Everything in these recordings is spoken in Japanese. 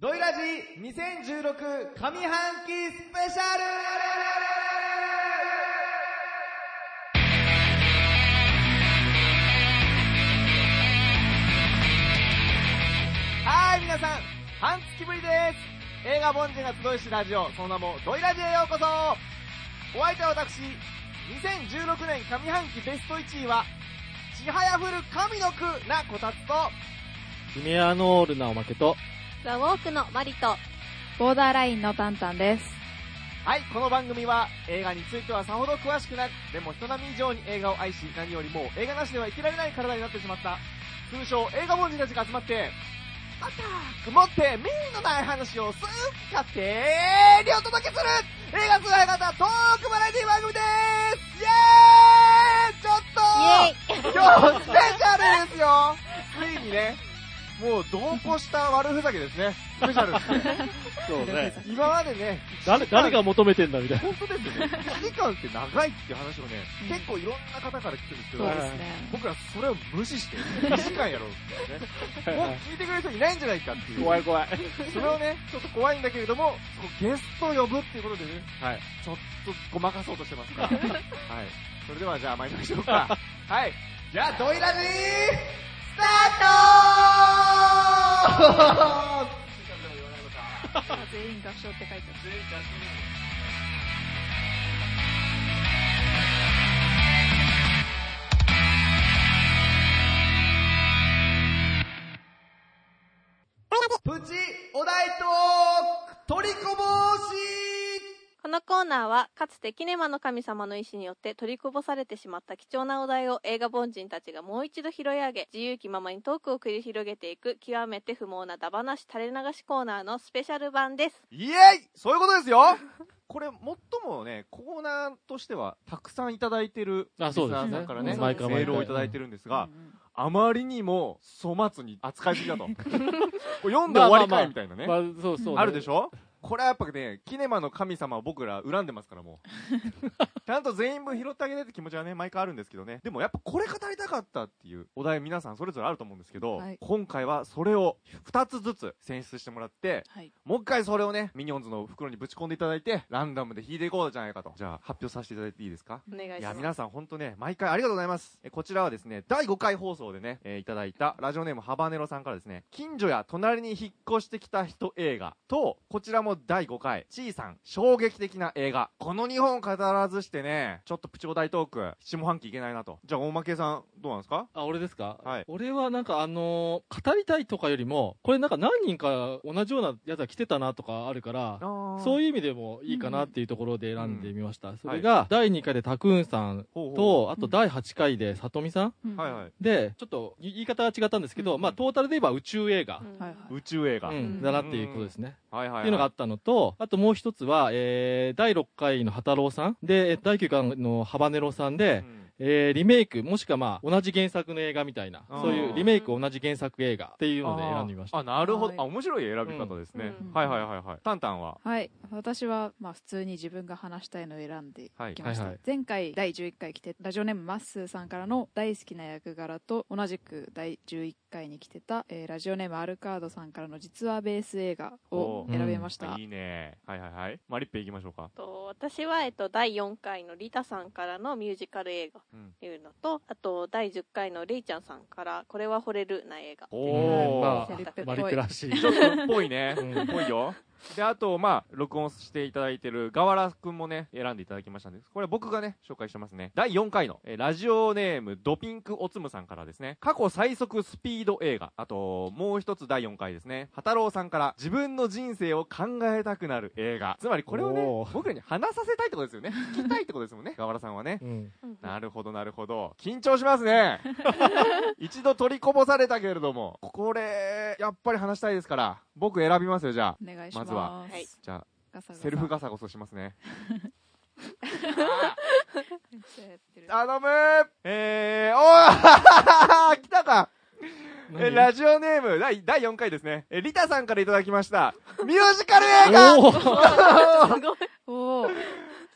ドイラジ2016上半期スペシャル。はい、皆さん、半月ぶりです。映画凡人が集いしラジオ、その名もドイラジへようこそ。お相手は私、2016年上半期ベスト1位は、ちはやふる神の句なこたつと、 ヒメアノールなおまけと、 ザ・ウォークのマリと、 ボーダーラインのタンタンです。 はい、この番組は映画についてはさほど詳しくない、でも人並み以上に映画を愛し、何よりも映画なしでは生きられない体になってしまった通称映画凡人たちが集まって、アタック持って意味のない話を好き勝手にお届けする映画通販型トークバラエティ番組でーす。イエーイ。ちょっと今日スペシャルですよ。ついにね、もう同行した悪ふざけですね。スペシャルですね。 そうね。 今までね、 誰が求めてんだみたいな。 本当ですよね。1時間って長いっていう話をね、結構いろんな方から聞くんですけど、 そうですね。 僕らそれを無視して、2時間やろうってね。もう聞いてくれる人いないんじゃないかっていう。 怖い怖い。 それをね、ちょっと怖いんだけれども、ゲストを呼ぶっていうことでね、はい。ちょっとごまかそうとしてますから。はい。それではじゃあ参りましょうか。はい。じゃあ、ドイラジースタート全員合唱って書いてある。 プチお題トーク取りこぼし。 このコーナーはかつてキネマの神様の意志によって取りこぼされてしまった貴重なお題を映画凡人たちがもう一度拾い上げ、自由気ままにトークを繰り広げていく極めて不毛なダバなし垂れ流しコーナーのスペシャル版です。 イエイ、そういうことですよ。これ最もね、コーナーとしてはたくさんいただいてるリスナーさんからね、メールをいただいてるんですが、あまりにも粗末に扱いすぎだと。これ読んで終わりかいみたいなね。 そうそう。 あるでしょ。これはやっぱね、キネマの神様を僕ら恨んでますからもう。ちゃんと全員分拾ってあげてって気持ちはね、毎回あるんですけどね。でもやっぱこれ語りたかったっていうお題皆さんそれぞれあると思うんですけど、はい、今回はそれを2つずつ選出してもらって、はい、もう一回それをね、ミニオンズの袋にぶち込んでいただいて、ランダムで引いていこうじゃないかと。じゃあ発表させていただいていいですか。 お願いします。 いや、皆さんほんとね、毎回ありがとうございます。こちらはですね、第5回放送でね、いただいたラジオネームハバネロさんからですね、近所や隣に引っ越してきた人映画と、こちらも第5回、ちーさん衝撃的な映画、この2本語らずしてね、ちょっとプチお題トーク下半期いけないなと。じゃあ大負けさんどうなんですか。 あ、俺ですか。 はい。 俺はなんか語りたいとかよりも、これなんか何人か同じようなやつが来てたなとかあるから、そういう意味でもいいかなっていうところで選んでみました。それが第2回でタクーンさんと、あと第8回でさとみさん、はいはい。でちょっと言い方は違ったんですけど、まあトータルで言えば宇宙映画、 宇宙映画だなっていうことですね。 はいはい。 っていうのがあったのと、あともう一つは、第6回の畑郎さんで、第9回のハバネロさんで、リメイクもしくはまあ同じ原作の映画みたいな、そういうリメイク同じ原作映画っていうので選んでみました。 あ、なるほど。あ、面白い選び方ですね。はいはいはいはい。タンタンは。 はい、私はまあ普通に自分が話したいのを選んできました。前回第11回来てラジオネームマッスーさんからの大好きな役柄と、同じく第11回に来てた、ラジオネームアルカードさんからの実話ベース映画を選びました。 いいね。はいはいはい。マリッペいきましょうか。 私は第4回のリタさんからのミュージカル映画っていうのと、あと第10回のレイちゃんさんからこれは惚れるな映画。 まあマリッペらしい。 ちょっとっぽいね。ぽいよ。で、あと、まあ、録音していただいてるガワラくんもね、選んでいただきましたんで、これ僕がね、紹介してますね。第4回の、ラジオネームドピンクおつむさんからですね、過去最速スピード映画。あと、もう一つ第4回ですね、はたろうさんから自分の人生を考えたくなる映画。つまりこれをね、僕らに話させたいってことですよね。聞きたいってことですもんね、ガワラさんはね。なるほどなるほど。緊張しますね。一度取りこぼされたけれども、これ、やっぱり話したいですから、僕選びますよ、じゃあ。 お願いします。 まずは、じゃあセルフガサゴソしますね。頼むー。来たか。ラジオネーム第4回ですね。リタさんからいただきました。ミュージカル映画。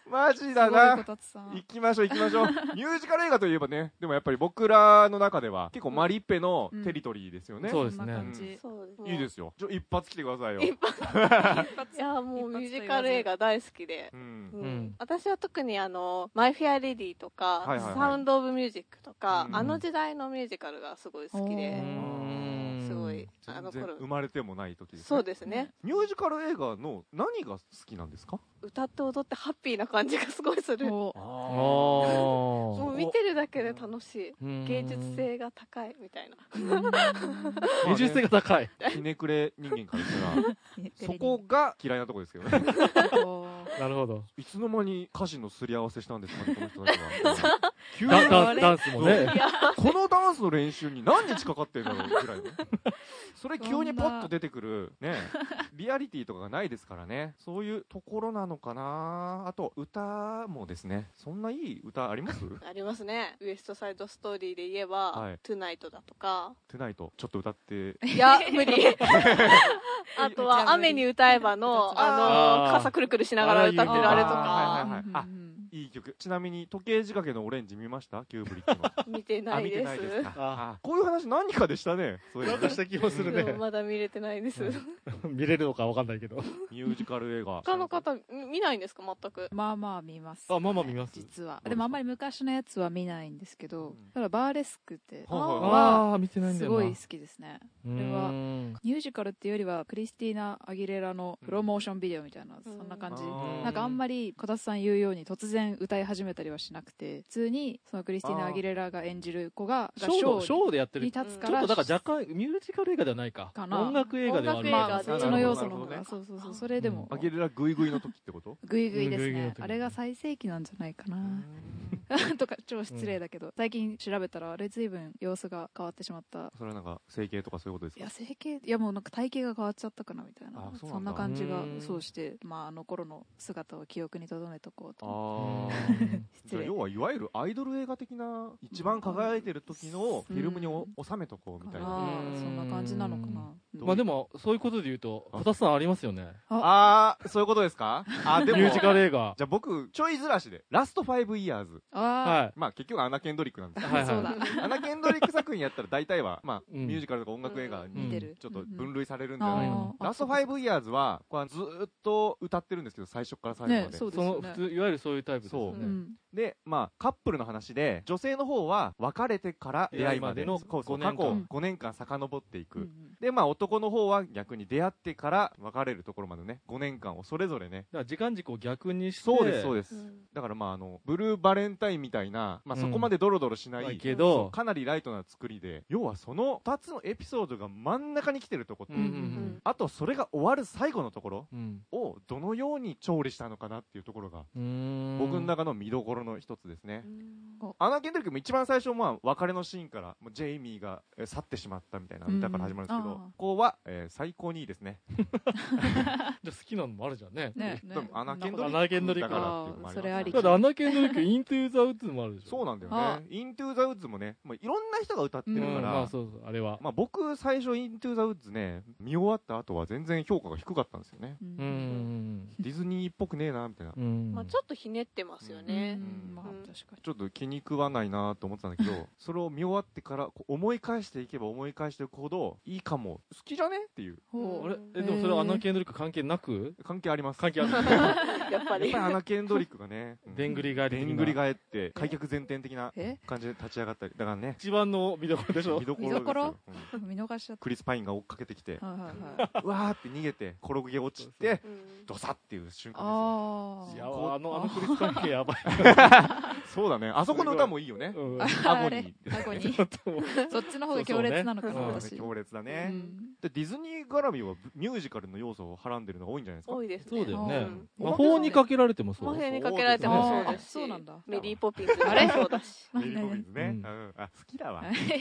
マジだな。行きましょう。ミュージカル映画といえばね、でもやっぱり僕らの中では結構マリッペのテリトリーですよね。 そうですね。 いいですよ。一発来てくださいよ。 いや、もうミュージカル映画大好きで。私は特にマイ・フェア・レディとか、サウンド・オブ・ミュージックとか、あの時代のミュージカルがすごい好きで、すごい、 全然生まれてもない時ですね。 そうですね。 ミュージカル映画の何が好きなんですか？ 歌って踊ってハッピーな感じがすごいする。もう見てるだけで楽しい。芸術性が高いみたいな。 芸術性が高い。 ひねくれ人間からしたらそこが嫌いなとこですけどね。 なるほど。 いつの間に歌詞のすり合わせしたんですかね、この人たちは。 急にダンスもね。 このダンスの練習に何日かかってるんだろうぐらいね。それ急にポッと出てくるね、リアリティとかがないですからね。そういうところなのかな。あと歌もですね、そんないい歌あります？ ありますね。ウエストサイドストーリーで言えば、トゥナイトだとか。 トゥナイトちょっと歌って。 いや無理。あとは雨に歌えばの傘くるくるしながら歌ってるあれとか。 いい曲。ちなみに時計仕掛けのオレンジ見ました？キューブリックの。 見てないです。 見てないですか。こういう話何かでしたね。 そういう話した気もするね。 まだ見れてないです。 見れるのかわかんないけど。 ミュージカル映画。 他の方見ないんですか？全く。 まあまあ見ます。 あ、まあまあ見ます。 実は。でもあんまり昔のやつは見ないんですけど、ただバーレスクって見てないんだよな。 すごい好きですね。これはミュージカルっていうよりはクリスティーナ・アギレラのプロモーションビデオみたいな、そんな感じ。なんかあんまり小田さん言うように突然歌い始めたりはしなくて、普通にそのクリスティーナ・アギレラが演じる子がショーでやってる。 に立つから、 ちょっとだから若干ミュージカル映画ではないか。音楽映画ではある。 まあそっちの要素の方が、そうそれでも。 アギレラグイグイの時ってこと？ グイグイですね。あれが最盛期なんじゃないかな。とか超失礼だけど、最近調べたらあれ随分様子が変わってしまった。 それはなんか整形とかそういうことですか？ いや整形、いやもうなんか体型が変わっちゃったかなみたいな、そんな感じがそうして、まああの頃の姿を記憶に留めとこうと。 失礼。要はいわゆるアイドル映画的な一番輝いてる時のフィルムに収めとこうみたいな。 そんな感じなのかな。 まあでもそういうことで言うと小田さんありますよね。 そういうことですか？でもミュージカル映画。 じゃあ僕ちょいずらしでラスト5イヤーズ。まあ結局アナ・ケンドリックなんですけど、アナ・ケンドリック作品やったら大体はまあミュージカルとか音楽映画にちょっと分類されるんじゃないかな。ラスト5イヤーズはこれずっと歌ってるんですけど、最初から最後まで。 その普通いわゆるそういうタイプですね。 でまあカップルの話で、女性の方は別れてから出会いまでの過去5年間遡っていく。でまあ男の方は逆に出会ってから別れるところまでね、5年間をそれぞれね。 だから時間軸を逆にして。 そうです。だからまあブルーバレンタインみたいな、まあそこまでドロドロしないけどかなりライトな作りで、要はその2つのエピソードが真ん中に来てるところと、あとそれが終わる最後のところをどのように調理したのかなっていうところが僕の中の見どころの一つですね。アナ・ケンドリックも一番最初まあ別れのシーンからジェイミーが去ってしまったみたいな歌から始まるんですけど、ここは最高にいいですね。 じゃあ好きなのもあるじゃんね。 アナ・ケンドリックだからっていうのもあります。 ただアナ・ケンドリックイントゥ・ザ・ウッズもあるでしょ。 そうなんだよね。イントゥ・ザ・ウッズもね、いろんな人が歌ってるから、 まあそうあれは僕最初イントゥ・ザ・ウッズね見終わった後は全然評価が低かったんですよね。ディズニーっぽくねえなみたいな。 まあちょっとひねってますよね。 ちょっと気に食わないなと思ってたんだけど、それを見終わってから思い返していけば思い返していくほどいいかも、好きじゃねっていう。 でもそれはアナ・ケンドリック関係なく？ 関係あります。 関係ある。 やっぱりアナ・ケンドリックがね、 でんぐり返って開脚前転的な感じで立ち上がったり、だからね、 一番の見どころでしょ。 見どころ見逃しちゃった。 クリス・パインが追っかけてきて、うわーって逃げて転げ落ちてドサっていう瞬間ですよ。いやあのクリス・パインやばい。 そうだね、あそこの歌もいいよね。アゴニー。 そっちの方が強烈なのかな。 強烈だね。ディズニー絡みはミュージカルの要素をはらんでるのが多いんじゃないですか。 多いですね。 そうだよね。魔法にかけられてもそう。 魔法にかけられてもそうですし、 そうなんだ。 メリーポピンズあれそうだし。 メリーポピンズね。好きだわ。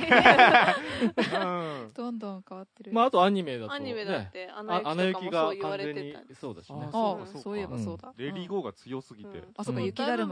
どんどん変わってる。 まああとアニメだと。 アニメだってアナ雪がそう言われてた。 そうだしね。 そういえばそうだ。 レリーゴーが強すぎて。 あ、そうか、雪だるま作ろ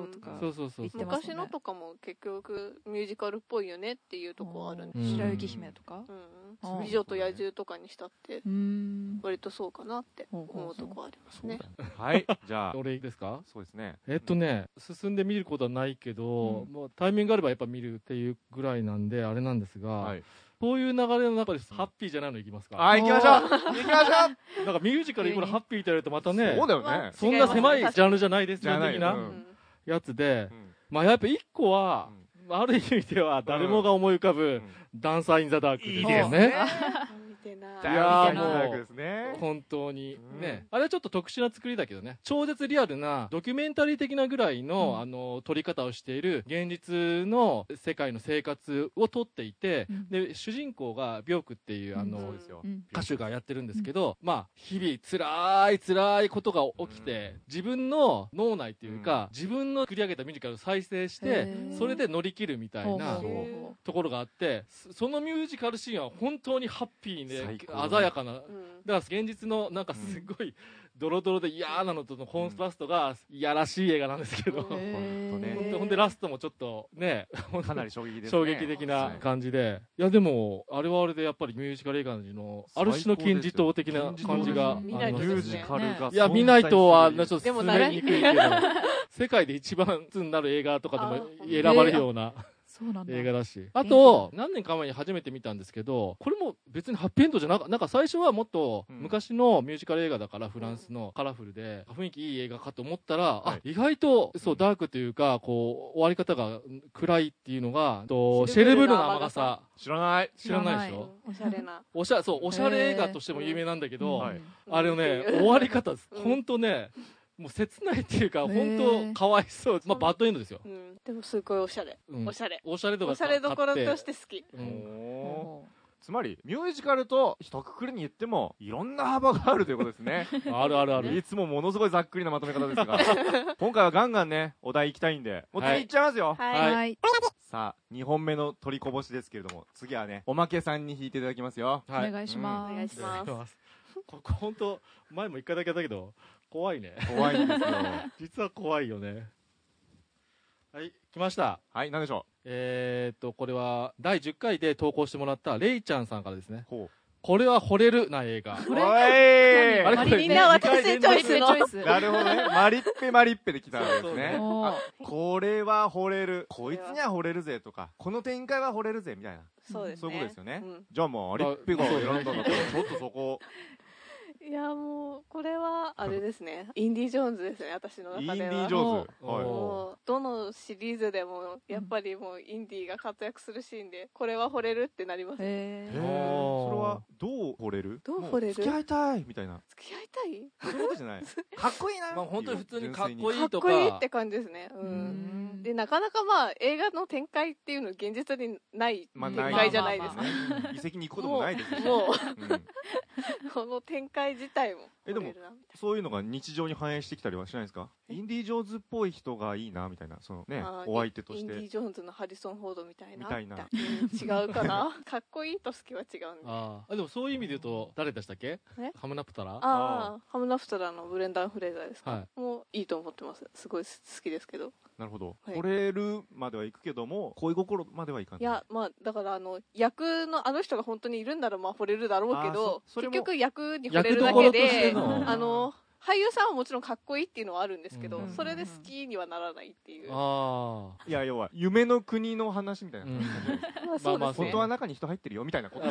ろうとかそうそうそう。 昔のとかも結局ミュージカルっぽいよねっていうところあるんですよ。 白雪姫とか、 美女と野獣とかにしたって割とそうかなって思うところありますね。 はい、じゃあ俺ですか？ そうですね。 進んで見ることはないけど、もうタイミングがあればやっぱ見るっていうぐらいなんであれなんですが、そういう流れの中でハッピーじゃないのいきますか？ 行きましょう行きましょうなんかミュージカルイコールハッピーって言われるとまたね、 そうだよね。 そんな狭いジャンルじゃないですよ的なやつで、まあやっぱ一個は、ある意味では誰もが思い浮かぶダンサーインザダークですよね。いやもう本当にね、あれはちょっと特殊な作りだけどね、超絶リアルなドキュメンタリー的なぐらいの撮り方をしている現実の世界の生活を撮っていて、で主人公がビョークっていう歌手がやってるんですけど、まあ日々辛いことが起きて、自分の脳内っていうか自分の作り上げたミュージカルを再生してそれで乗り切るみたいなところがあって、そのミュージカルシーンは本当にハッピーで鮮やかな、だから現実のなんかすごいドロドロで嫌なのとのコントラストがいやらしい映画なんですけど、ほんでラストもちょっとねかなり衝撃ですね、 衝撃的な感じで、いやでもあれはあれでやっぱりミュージカル映画のある種の金字塔的な感じがありますね。 ミュージカルがいや見ないとはちょっと進めにくいけど世界で一番になる映画とかでも選ばれるような映画だし、あと何年か前に初めて見たんですけど、これも別にハッピーエンドじゃなんか最初はもっと昔のミュージカル映画だからフランスのカラフルで雰囲気いい映画かと思ったら、意外とそうダークというかこう終わり方が暗いっていうのがシェルブルの雨傘、知らないでしょ。 おしゃれなおしゃれ映画としても有名なんだけど、あれのね終わり方本当ねもう切ないっていうか本当かわいそう、まあバッドエンドですよ。 でもすごいおしゃれ、おしゃれどころとして好き。 つまりミュージカルと一括りに言ってもいろんな幅があるということですね。 ある。 いつもものすごいざっくりなまとめ方ですが今回はガンガンねお題いきたいんでもう次いっちゃいますよ。さあ2本目の取りこぼしですけれども、次はねおまけさんに弾いていただきますよ。 お願いします。 ここ本当前も一回だけだけど怖いね。 怖いんですよ実は怖いよね。はい、来ました。 はい、何でしょう。これは第10回で投稿してもらったレイちゃんさんからですね。これは惚れるな映画。 みんな私チョイスの。 なるほどね。マリッペで来たんですね。これは惚れる。こいつには惚れるぜとか、この展開は惚れるぜみたいな。 そういうことですよね。じゃあもうマリッペが選んだんだからちょっとそこ。 いやもうこれはあれですねインディ・ジョーンズですね、私の中では。 インディ・ジョーンズ、 もうどのシリーズでもやっぱりもうインディが活躍するシーンでこれは惚れるってなります。それはどう惚れる？付き合いたいみたいな。 付き合いたい？ そういうことじゃない。かっこいいな。 まあ本当に普通にかっこいいとか。 かっこいいって感じですね。でなかなかまあ映画の展開っていうの現実にない展開じゃないですか。 遺跡に行くこともないですし。 もうこの展開自体もでもそういうのが日常に反映してきたりはしないですか？インディ・ジョーンズっぽい人がいいなみたいな、そのねお相手として。 インディ・ジョーンズのハリソン・フォードみたいな違うかな。かっこいいと好きは違うんで。 でもそういう意味で言うと誰でしたっけ？ハムナプトラ？ ハムナプトラのブレンダン・フレイザーですか？もういいと思ってます。すごい好きですけど。 なるほど。惚れるまではいくけども恋心まではいかない。 いやまあだから役のあの人が本当にいるんならまあ惚れるだろうけど、結局役に惚れるだけで俳優さんはもちろんかっこいいっていうのはあるんですけど、それで好きにはならないっていう。 いや要は夢の国の話みたいな。まあ本当は中に人入ってるよみたいなこと。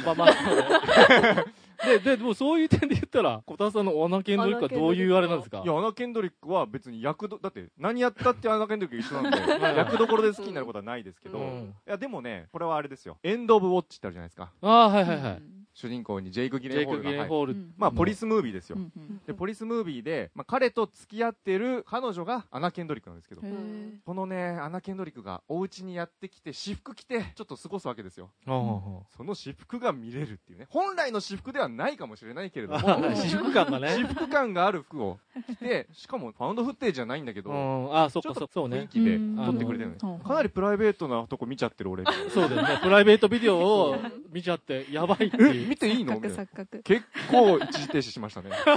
でもそういう点で言ったら小田さんのアナ・ケンドリックはどういうあれなんですか？ いやアナ・ケンドリックは別にだって何やったってアナ・ケンドリック一緒なんで役どころで好きになることはないですけど、いやでもねこれはあれですよ。エンド・オブ・ウォッチってあるじゃないですか。主人公にジェイク・ギレンホールがまあポリスムービーですよ。でポリスムービーで彼と付き合ってる彼女がアナ・ケンドリックなんですけど、このねアナ・ケンドリックがお家にやってきて私服着てちょっと過ごすわけですよ。その私服が見れるっていうね、本来の私服ではないかもしれないけれども私服感がね、 私服感がある服を着て、しかもファウンドフッテージじゃないんだけど、ちょっと雰囲気で撮ってくれてるのね。かなりプライベートなとこ見ちゃってる俺。 そうだよね、プライベートビデオを見ちゃってやばいっていう。 見ていいの？結構一時停止しましたね。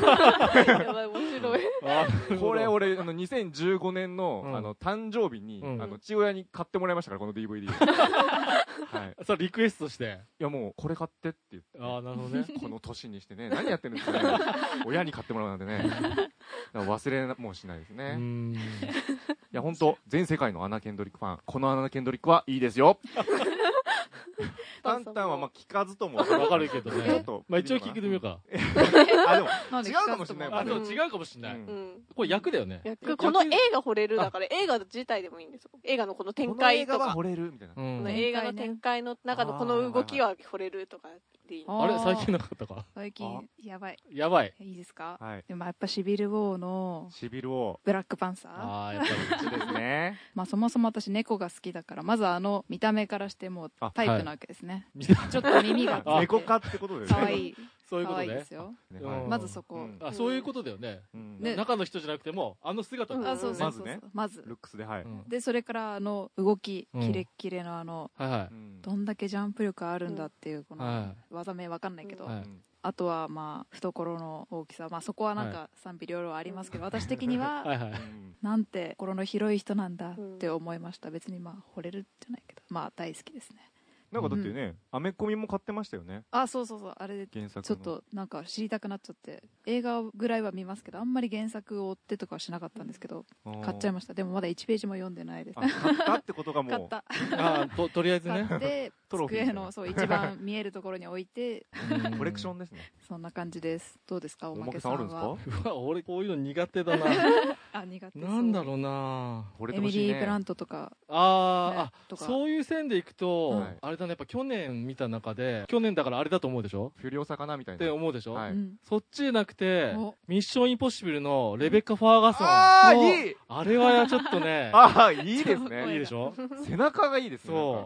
やばい、面白い。 これ俺2015年の誕生日に父親に買ってもらいましたから、この DVD はい。 それリクエストして。 いやもうこれ買ってって言って。 ああ、なるほどね。 この年にしてね、何やってるんですかね。親に買ってもらうなんてね。忘れもしないですね。いや本当、全世界のアナ・ケンドリックファン、このアナ・ケンドリックはいいですよ。タンタンはまあ聞かずともわかるけどね。まあ一応聞いてみようか。 あ、でも違うかもしれない。 あ、でも違うかもしれない。これ役だよね。 この映画惚れるだから映画自体でもいいんですよ。映画のこの展開とか。 この映画は惚れるみたいな。 この映画の展開の中のこの動きは惚れるとかでいい。 あれ最近なかったか。 最近やばい。 やばい。 いいですか。 はい。 でもやっぱシビルウォーのシビルウォー、 ブラックパンサー。 ああ、やっぱりですね。 まあそもそも私猫が好きだから、まず見た目からしてもタイプなわけですね。ちょっと耳が猫科ってことですね。 可愛い。 そういうことね。 ですよ。まずそこ。 あ、そういうことだよね。中の人じゃなくても姿まずね。 まずルックスで、はい。 でそれから動きキレッキレのどんだけジャンプ力あるんだっていうこの技名わかんないけど。あとはまあ懐の大きさ、まあそこはなんか賛否両論ありますけど、私的にはなんて心の広い人なんだって思いました。別にまあ惚れるじゃないけど、まあ大好きですね。 なんかだってね、アメコミも買ってましたよね。 あ、そうそうそう、あれでちょっとなんか知りたくなっちゃって、映画ぐらいは見ますけど、あんまり原作を追ってとかはしなかったんですけど、買っちゃいました。でもまだ1ページも読んでないです。 買ったってことがもう。 買った。 あ、とりあえずね。 買って机のそう一番見えるところに置いて、 コレクションですね。 そんな感じです。どうですか、おまけさんは。 あるんですか？うわ、俺こういうの苦手だな。 あ、苦手。 なんだろうな。 エミリー・ブラントとか。 ああ、そういう線でいくと、あれだね、やっぱ去年見た中で、去年だからあれだと思うでしょ？ フュリオサかなみたいな。 って思うでしょ？そっちじゃなくて、ミッションインポッシブルのレベッカ・ファーガソン。 ああ、いい！ あれはちょっとね。 ああ、いいですね。 いいでしょ？ 背中がいいですね。 そう。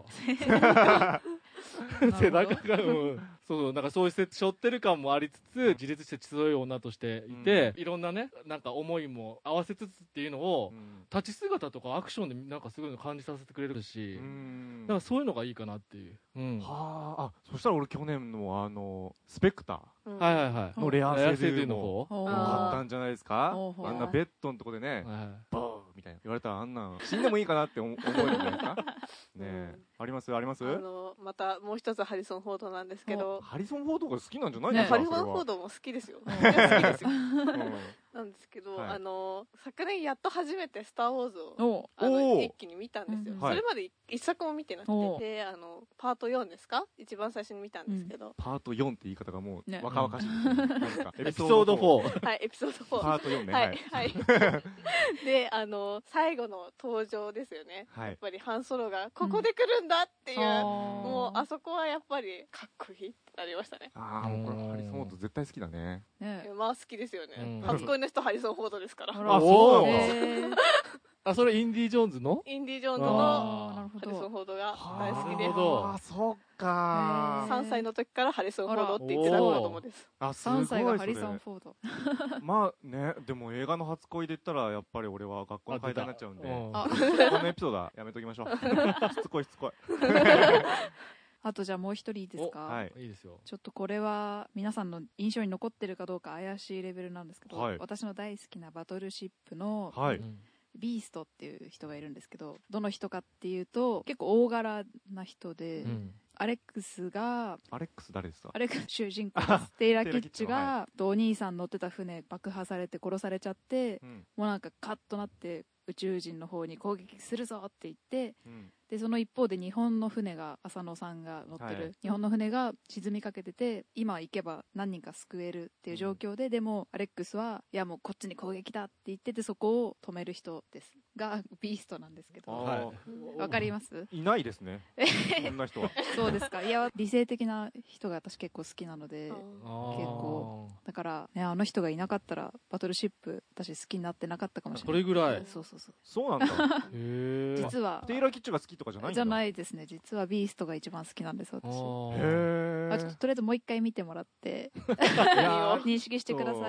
背中が、そう、なんかそういう背負ってる感もありつつ、自立して強い女としていて、いろんなね、なんか思いも合わせつつっていうのを、立ち姿とかアクションでなんかすごいの感じさせてくれるし、だからそういうのがいいかなっていう。 はあ、そしたら俺去年のスペクター、はいはいはい、 のレアセドゥの方買ったんじゃないですか。あんなベッドのとこでね、ボーみたいな言われたらあんな死んでもいいかなって思うんじゃないですか。ね、ありますあります。 またもう一つハリソン・フォードなんですけど、 ハリソン・フォードが好きなんじゃないですか。 ハリソン・フォードも好きですよ。好きですよ。なんですけど、昨年やっと初めてスター・ウォーズを一気に見たんですよ。それまで一作も見てなくて、でパート4ですか、一番最初に見たんですけど、 パート4って言い方がもう若々しい。 エピソード4。 はい、エピソード4。 パート4ね。 はいはい。で最後の登場ですよね。やっぱりハンソロがここで来るんだっていう、もうあそこはやっぱりかっこいいってなりましたね。 ああ、もうこれハリソン・フォード絶対好きだね。 まあ好きですよね。初恋の人ハリソン・フォードですから。 あ、そうなんだ。 あ、それインディ・ジョーンズの？ インディ・ジョーンズのハリソン・フォードが大好きで。 あ、そっか。 3歳の時からハリソン・フォードって言ってた子供です。 あ、すごい。 3歳がハリソン・フォード。 まあね、でも映画の初恋で言ったらやっぱり俺は学校の階段になっちゃうんで、このエピソードはやめときましょう。しつこいしつこい。 あとじゃあもう一人いいですか。 はい、 いいですよ。 ちょっとこれは皆さんの印象に残ってるかどうか怪しいレベルなんですけど、私の大好きなバトルシップのビーストっていう人がいるんですけど、どの人かっていうと結構大柄な人で、アレックス誰ですか？アレックス主人公です。テイラ・キッチがお兄さん乗ってた船爆破されて殺されちゃって、もうなんかカッとなって宇宙人の方に攻撃するぞって言って、でその一方で日本の船が浅野さんが乗ってる、日本の船が沈みかけてて、今行けば何人か救えるっていう状況で、でもアレックスはいやもうこっちに攻撃だって言ってて、そこを止める人ですがビーストなんですけど、わかります？ いないですね、そんな人は。 そうですか。いや理性的な人が私結構好きなので、結構だからね、あの人がいなかったらバトルシップ私好きになってなかったかもしれない。 それぐらい。 そうなんだ。 実はテイラー・キッチが好きとかじゃないんだ。 じゃないですね。実はビーストが一番好きなんです私。ちょっととりあえずもう一回見てもらって認識してください。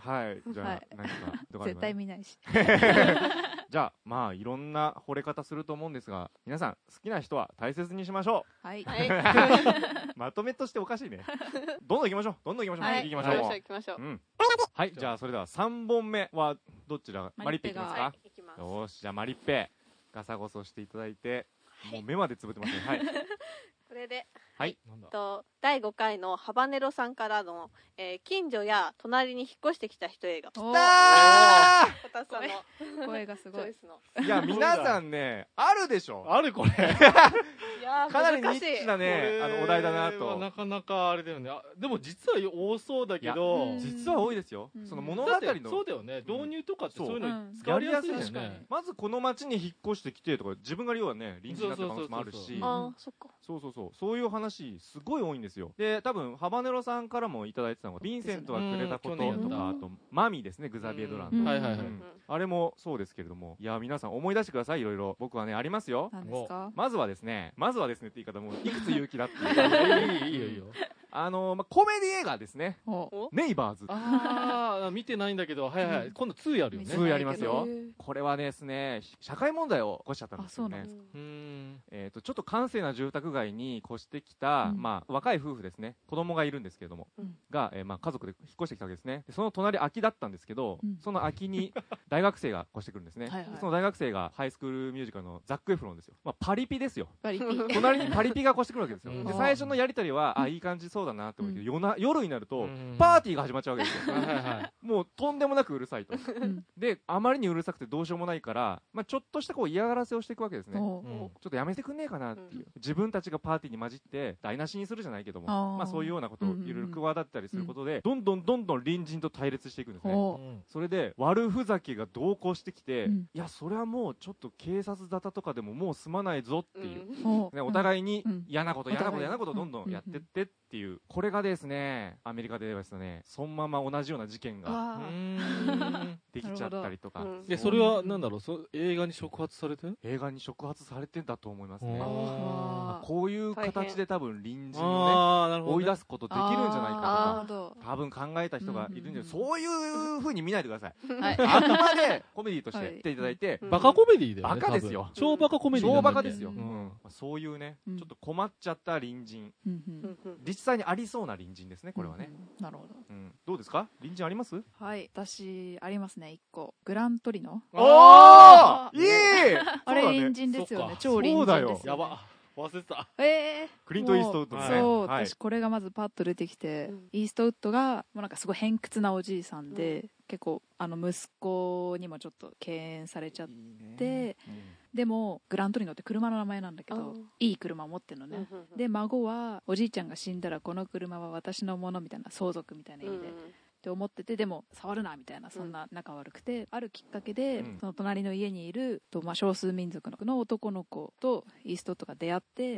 はい。じゃあ、 はい何かどこか絶対見ないし。 じゃあ、まあ、いろんな惚れ方すると思うんですが、皆さん、好きな人は大切にしましょはい。 う。まとめとしておかしいね。どんどん行きましょう。どんどん行きましょう。 はい、 行きましょう。 行きましょう。 うん。はい。じゃあ、それでは3本目は、どちら、マリッペいきますか？ 行きます。 よーし、じゃあ、マリッペ、ガサゴソしていただいて、もう目までつぶってますね。はい。 これで、 はい。 第5回のハバネロさんからの、近所や隣に引っ越してきた人映画。 おきた小田さんの声がすごい。 チョイスの。 ーいや、皆さんね、あるでしょ。 あるこれ。 いやーかなりニ難しいッチなね、お題だなこれはと。 なかなかあれだよね。でも実は多そうだけど、 いや実は多いですよ。その物語だっての。 そうだよね。導入とかってそういうのうん使われやすいよやりやすいね。 まずこの町に引っ越してきてとか、自分が要はね、隣人だった可能性もあるし。 あー、そっか。 そういう話、すごい多いんですよ。で、多分、ハバネロさんからもいただいてたのが、ヴィンセントがくれたこととか、あと、マミですね、グザビエ・ドラン。 はいはいはい。 あれもそうですけれども、いや、皆さん思い出してください、いろいろ。僕はね、ありますよ。 何ですか？ まずはですねって言い方も、いくつ勇気だっていう。 いいよいいよ。 コメディ映画ですね。 おネイバーズ。 ああ、見てないんだけど、はいはい。今度2やるよね。 2やりますよへー。 これはですね、社会問題を起こしちゃったんですよねあそうなんで。 ちょっと閑静な住宅街に越してきた、まあ、若い夫婦ですね。子供がいるんですけれども、が、まあ、家族で引っ越してきたわけですね。でその隣空きだったんですけど、その空きに大学生が越してくるんですね。 はいはいその大学生がハイスクールミュージカルのザック・エフロンですよ。まあ、パリピですよ。 バリピ。 隣にパリピが越してくるわけですよ。 うんで最初のやりとりは、いい感じそうだなって思うけど、夜になると、 うんパーティーが始まっちゃうわけですよ。 はいはいはい。 もうとんでもなくうるさいと。 んで、あまりにうるさくてどうしようもないから、まあ、ちょっとしたこう嫌がらせをしていくわけですね。 おうんちょっとやめてくんねえかなっていう。自分たちがパーティーに混じって台無しにするじゃないけども、 あーまあそういうようなことをいろいろ加ったりすることで、どんどん隣人と対立していくんですね。 おそれで悪ふざけが同行してきて、 うんいや、それはもうちょっと警察沙汰とかでももう済まないぞっていう。 おね、お互いにうん嫌なことお互い嫌なことどんどんやってってっていう、これがですね、アメリカではですね、そのまま同じような事件があできちゃったりとかなるほど、 で、それはなんだろう、映画に触発されて？ 映画に触発されてんだと思いますね。 あこういう形で多分隣人をね、 ああ、なるほどね。 追い出すことできるんじゃないかとなるかほ、ど。 多分考えた人がいるんじゃない、 うんそういう風に見ないでください。 はい。 あくまでコメディとして見ていただいて、 うんバカコメディだよね。 バカですよ多分超バカコメディな超んだっけ。 バカですよ。 ううんまあそういうね、 うんちょっと困っちゃった隣人。 うんうん実際にありそうな隣人ですね、これはね。 なるほど。 どうですか、隣人あります？ はい。私、ありますね、一個。グラントリノ。 あいいあれ、 そうだね隣人ですよそっか。 ね超隣人ですよね。 やば。忘れてた。 クリント・イーストウッドのね。 そう、 はい私これがまずパッと出てきて、 うんイーストウッドがもうなんかすごい偏屈なおじいさんで、結構息子にもちょっと敬遠されちゃって、でもグラントリノって車の名前なんだけど、いい車を持ってるのね、で孫はおじいちゃんが死んだらこの車は私のものみたいな、相続みたいな意味で、って思ってて、でも触るなみたいな、そんな仲悪くて、あるきっかけで、その隣の家にいる少数民族の男の子とイーストウッドが出会って、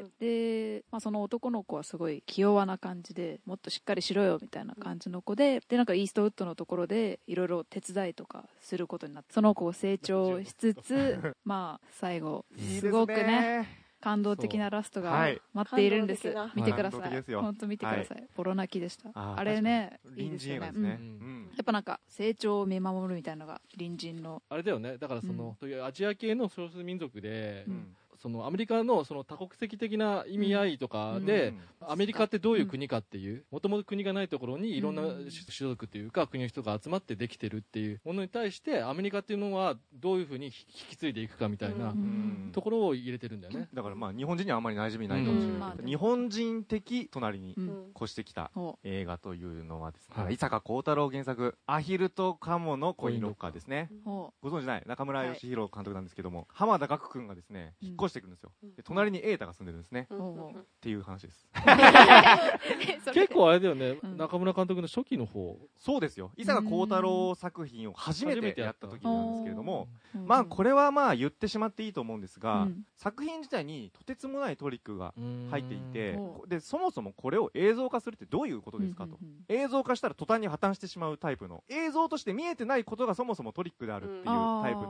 で、その男の子はすごい気弱な感じで、もっとしっかりしろよみたいな感じの子で、でなんかイーストウッドのところでいろいろ手伝いとかすることになって、その子を成長しつつ最後すごくね感動的なラストが待っているんです。見てください。本当見てください。ボロ泣きでした。あれね、いいですよね。やっぱなんか成長を見守るみたいなのが隣人のあれだよね。だからそういうアジア系の少数民族で、そのアメリカのその多国籍的な意味合いとかで、アメリカってどういう国かっていう、もともと国がないところにいろんな種族というか国の人が集まってできてるっていうものに対して、アメリカっていうのはどういうふうに引き継いでいくかみたいなところを入れてるんだよね。 だからまあ日本人にはあまり馴染みないかもしれないけど、日本人的隣に越してきた映画というのはですね、伊坂幸太郎原作、アヒルとカモのコインロッカーですね。ご存知ない中村義弘監督なんですけども、浜田岳君がですね引っ越してくるんですよ。で隣に瑛太が住んでるんですね、っていう話です。 結構あれだよね、中村監督の初期の方。 そうですよ。伊坂幸太郎作品を初めてやった時なんですけれども、まあこれはまあ言ってしまっていいと思うんですが、作品自体にとてつもないトリックが入っていて、でそもそもこれを映像化するってどういうことですかと。映像化したら途端に破綻してしまうタイプの、映像として見えてないことがそもそもトリックであるっていうタイプの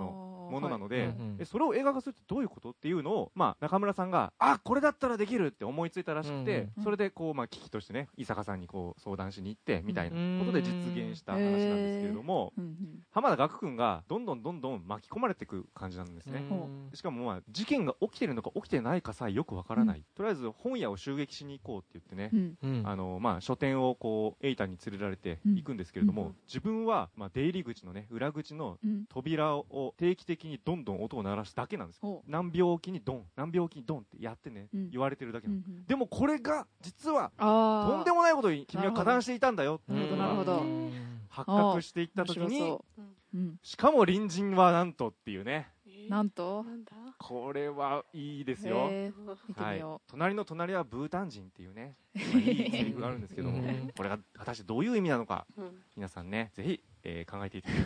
ものなので、 はい、 それを映画化するってどういうことっていうのを、まあ、中村さんがこれだったらできるって思いついたらしくて、それでこう、まあ、危機としてね伊坂さんにこう相談しに行ってみたいなことで実現した話なんですけれども、浜田岳君がどんどん巻き込まれていく感じなんですね。しかも、まあ、事件が起きてるのか起きてないかさえよくわからない、とりあえず本屋を襲撃しに行こうって言ってね、まあ、書店をこうエイタに連れられて行くんですけれども、自分は、まあ、出入り口のね裏口の扉を定期的にどんどん音を鳴らすだけなんですよ。何秒おきにドン何秒おきにドンってやってね、言われてるだけなの、でもこれが実はとんでもないことに君は加担していたんだよっていうのが発覚していった時に、しかも隣人はなんとっていうね、 なんとこれはいいですよ、はい、隣の隣はブータン人っていうね、いいセリフがあるんですけどもこれが果たしてどういう意味なのか、皆さんねぜひ、考えていて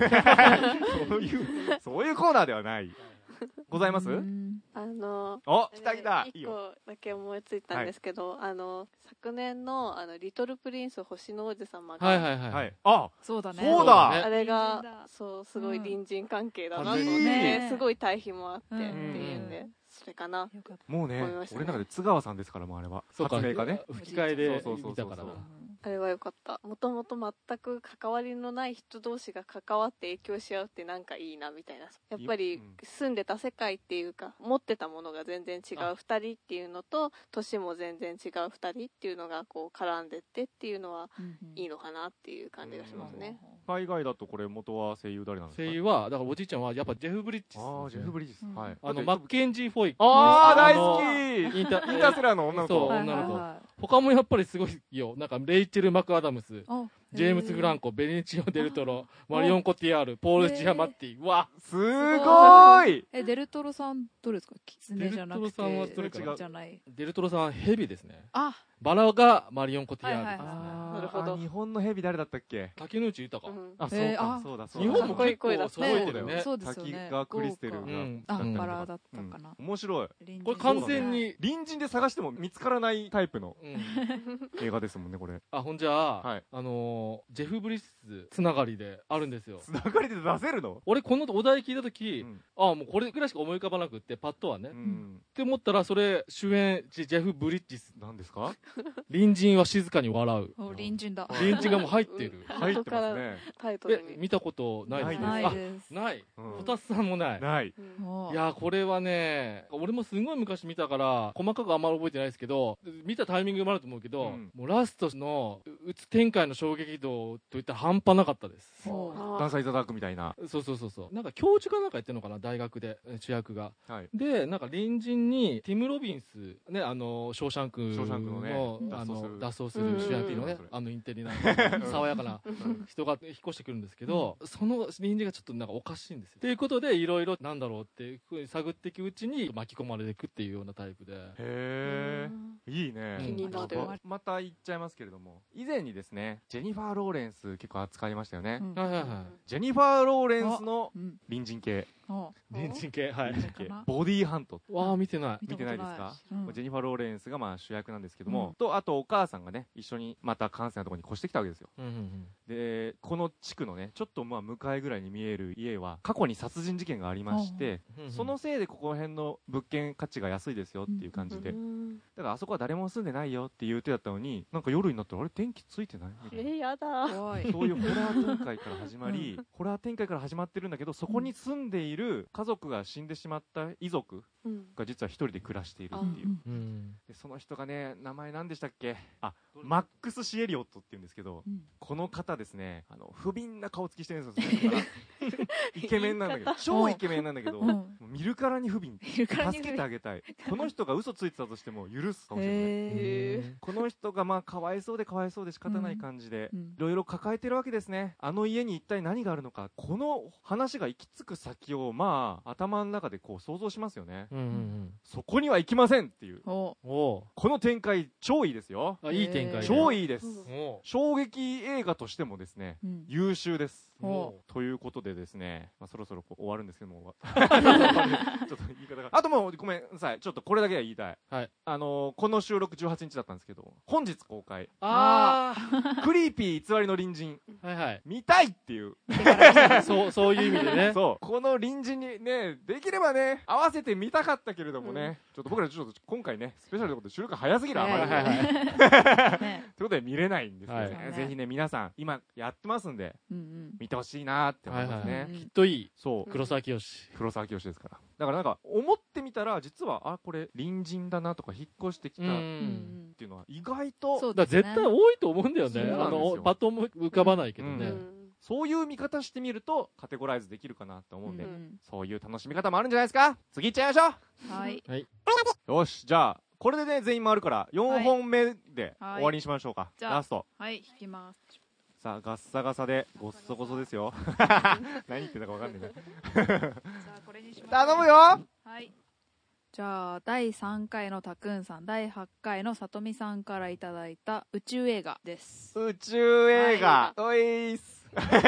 そういうコーナーではないございます？来た 1個だけ思いついたんですけど、昨年のリトルプリンス星の王子様が、 そうだね、 あれがそうすごい隣人関係だなと思って、すごい対比もあってっていうんで、それかな。 もうね、俺の中で津川さんですから、もうあれは発明家ね、 吹き替えで見たからな。 あれは良かった。もともと全く関わりのない人同士が関わって影響し合うってなんかいいなみたいな。やっぱり住んでた世界っていうか持ってたものが全然違う2人っていうのと、年も全然違う2人っていうのがこう絡んでってっていうのはいいのかなっていう感じがしますね。 海外だとこれ元は声優誰なんですか？ 声優はだからおじいちゃんはやっぱジェフ・ブリッジス。 ジェフ・ブリッジス、はい。 マッケンジー・フォイ。 大好き。インターステラーの女の子。 そう、女の子。他もやっぱりすごいよ。なんかレイチェル・マクアダムス、ジェームス・フランコ、ベネチオ・デルトロ、マリオン・コティアール、ポール・ジアマッティ。わ、 すごい。 デルトロさんどれですか？キツネじゃなくて。 デルトロさんはそれじゃない。 デルトロさんはヘビですね。バラがマリオン・コティアールですね。 なるほど。 日本のヘビ誰だったっけ？ 竹内豊。 そうだ。 日本も結構揃えてるね。 そうですよね。 滝川クリステルがバラだったかな。 面白い。 これ完全に隣人で探しても見つからないタイプの映画ですもんね、これ。 ほんじゃあ、ジェフ・ブリッジスつながりであるんですよ。 つながりで出せるの？俺このお題聞いた時、もうこれぐらいしか思い浮かばなくってパッとはね。って思ったらそれ主演ジェフ・ブリッジスなんですか？ 隣人は静かに笑う。 隣人だ。 隣人がもう入ってる。 入ってますね。 タイトルに見たことないですか？ ないです。 ない。こたつさんもない。 ない。 いやこれはね、俺もすごい昔見たから細かくあんまり覚えてないですけど、見たタイミングもあると思うけど、もうラストのうつ展開の衝撃度といったら半端なかったです。 ダンサーいただくみたいな。 そう。なんか教授かなんかやってるのかな、大学で主役が。でなんか隣人にティム・ロビンスね、ショーシャンクの脱走する主役のね、インテリな爽やかな人が引っ越してくるんですけど、その隣人がちょっとなんかおかしいんですよ。ということでいろいろなんだろうっていうふうに探っていくうちに巻き込まれていくっていうようなタイプで。 へー、いいね。 気になる。 また言っちゃいますけれども、以前にですねジェニファー・ローレンス結構扱いましたよね。ジェニファー・ローレンスの隣人系、 隣人系、 ボディーハント。 見てないですか？ジェニファー・ローレンスがまあ主役なんですけども、とあとお母さんがね一緒にまた閑静なところに越してきたわけですよ。でこの地区のねちょっとまあ向かいぐらいに見える家は過去に殺人事件がありまして、そのせいでここら辺の物件価値が安いですよっていう感じで、だからあそこは誰も住んでないよっていう手だったのに、なんか夜になったらあれ電気ついてないみたいな、 やだ。 そういうホラー展開から始まり、ホラー展開から始まってるんだけど、そこに住んでいる家族が死んでしまった遺族が実は一人で暮らしているっていう、でその人がね、名前何でしたっけ、マックス・シエリオットっていうんですけど、この方ですね、不憫な顔つきしてるんですよ。イケメンなんだけど、超イケメンなんだけど、見るからに不憫、助けてあげたい、この人が嘘ついてたとしても許すかもしれない。この人がまあかわいそうで仕方ない感じでいろいろ抱えてるわけですね。あの家に一体何があるのか、この話が行き着く先をまあ頭の中でこう想像しますよね。そこには行きませんっていう、この展開超いいですよ。 いい展開、 超いいです。衝撃映画としてもですね、優秀です。 ということでですね、そろそろ終わるんですけどもちょっと言い方があともうごめんなさい、ちょっとこれだけは言いたい、はい、この収録18日だったんですけど本日公開クリーピー偽りの隣人はい、はい、見たいっていうそういう意味でねそうこの隣人にねできればね合わせて見たかったけれどもね、ちょっと僕らちょっと今回ねスペシャルということで収録早すぎるあまりということで見れないんですよね、ぜひね皆さん今やってますんで見てほしいなって思いますね。 きっといい。 そう黒沢清ですから。だからなんか思ってみたら実はこれ隣人だなとか引っ越してきたっていうのは意外とだ絶対多いと思うんだよね。バトンも浮かばないけどね。 そういう見方してみるとカテゴライズできるかなと思うんで、そういう楽しみ方もあるんじゃないですか。次いっちゃいましょう。 はい。 よし、じゃあこれでね全員回るから4本目で終わりにしましょうか。ラスト。 はい、引きます。 さあガッサガサでごっそごそですよ何言ってたか分かんないねじゃあこれにします。 頼むよ。 はい。じゃあ第3回のたくんさん、第8回のさとみさんからいただいた宇宙映画です。 宇宙映画、おいーす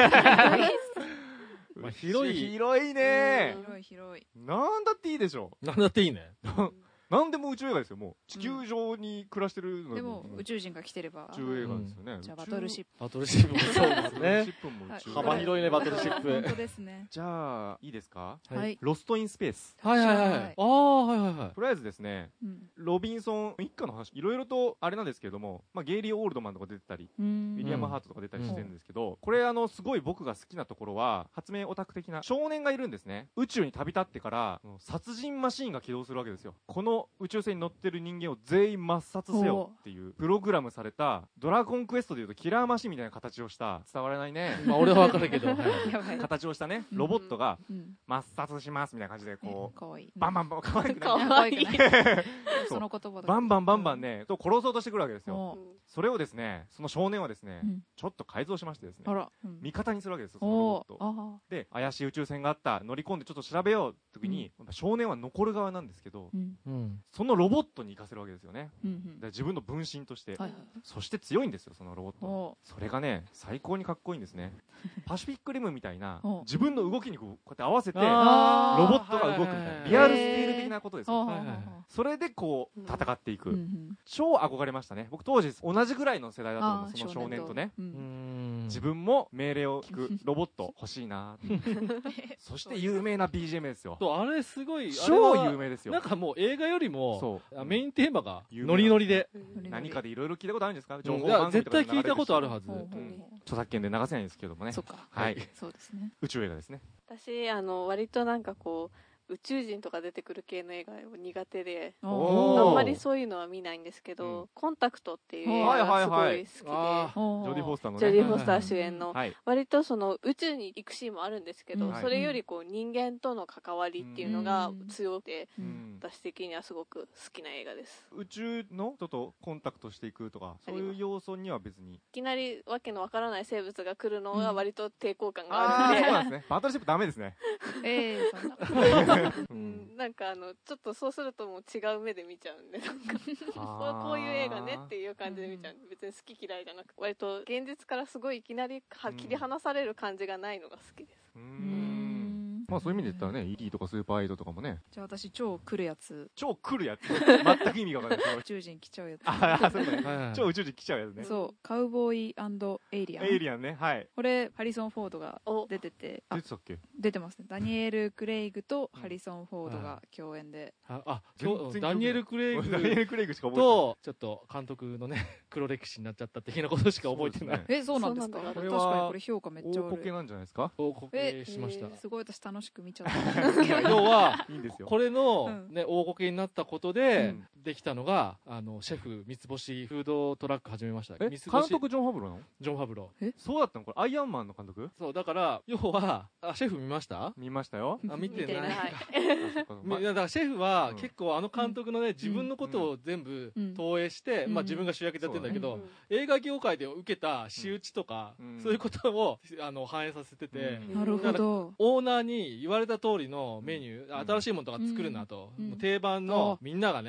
広いね。 広い。 なんだっていいでしょ。 なんだっていいね。 なんでも宇宙映画ですよ。もう地球上に暮らしてるのでも宇宙人が来てれば宇宙映画ですよね。 じゃあバトルシップもそうですね。幅広いねバトルシップ。 本当ですね。 じゃあいいですか。 はい。 ロストインスペース。 はいはいはい。はいはいはい。 とりあえずですね、ロビンソン一家の話いろいろとあれなんですけれども、ゲイリー・オールドマンとか出てたり、ウィリアム・ハートとか出たりしてるんですけど、これすごい僕が好きなところは発明オタク的な少年がいるんですね。宇宙に旅立ってから殺人マシーンが起動するわけですよ。この宇宙船に乗ってる人間を全員抹殺せよっていうプログラムされたドラゴンクエストでいうとキラーマシンみたいな形をした伝わらないね俺は分かるけど形をしたねロボットが抹殺しますみたいな感じでこうバンバンバンかわいくないその言葉バンバンね殺そうとしてくるわけですよ。それをですねその少年はですねちょっと改造しましてですね味方にするわけですよそのロボットで怪しい宇宙船があった乗り込んでちょっと調べようって時に少年は残る側なんですけどそのロボットに行かせるわけですよね。で自分の分身として、そして強いんですよそのロボット。それがね最高にかっこいいんですね。パシフィックリムみたいな自分の動きにこうやって合わせてロボットが動くみたいなリアルスティール的なことですよ。それでこう戦っていく、超憧れましたね。僕当時同じぐらいの世代だと思うその少年とね。自分も命令を聞くロボット欲しいなそして有名な BGM ですよ。 あれすごい超有名ですよ。 なんかもう映画よりもメインテーマがノリノリで何かでいろいろ聞いたことあるんですか。 情報番組とか絶対聞いたことあるはず。 著作権で流せないんですけどもね。 はい、そうですね。 宇宙映画ですね。 私割となんかこう宇宙人とか出てくる系の映画苦手であんまりそういうのは見ないんですけど、コンタクトっていう映画がすごい好きで、ジョディ・フォスターのね、 ジョディ・フォスター主演の、割とその宇宙に行くシーンもあるんですけど、それよりこう人間との関わりっていうのが強くて、私的にはすごく好きな映画です。 宇宙の人とコンタクトしていくとかそういう要素には別に、いきなりわけのわからない生物が来るのが割と抵抗感があるんで、 そうなんですね。バトルシップダメですね。 そんななんかちょっとそうするともう違う目で見ちゃうんで、なんかこういう映画ねっていう感じで見ちゃうんで、別に好き嫌いじゃなく割と現実からすごいいきなり切り離される感じがないのが好きです。 そういう意味で言ったらね ET とかスーパーアイドとかもね。 じゃあ私超来るやつ全く意味が分かんない宇宙人来ちゃうやつそうね超宇宙人来ちゃうやつね。 そうカウボーイ&エイリアンね。はい、 これハリソン・フォードが出てて出てたっけ。 出てますね。ダニエル・クレイグとハリソン・フォードが共演で、 ダニエル・クレイグしか覚えてないとちょっと監督のね黒歴史になっちゃった的なことしか覚えてない。 そうなんですか。確かにこれ評価めっちゃ悪い。 大こけなんじゃないですか。 大こけしました。 すごい私楽しく見ちゃったんですけど要はこれの大こけになったことでできたのがシェフ三つ星フードトラック始めました。監督ジョン・ファブローなの。 ジョン・ファブロー。そうだったの。これアイアンマンの監督。 そうだから要はシェフ見ました？ 見ましたよ。 見てない。だからシェフは結構監督のね自分のことを全部投影して自分が主役でやってるんだけど、映画業界で受けた仕打ちとかそういうことを反映させてて、 なるほど。 オーナーに言われた通りのメニュー新しいものとか作るなと定番のみんながねこれぐ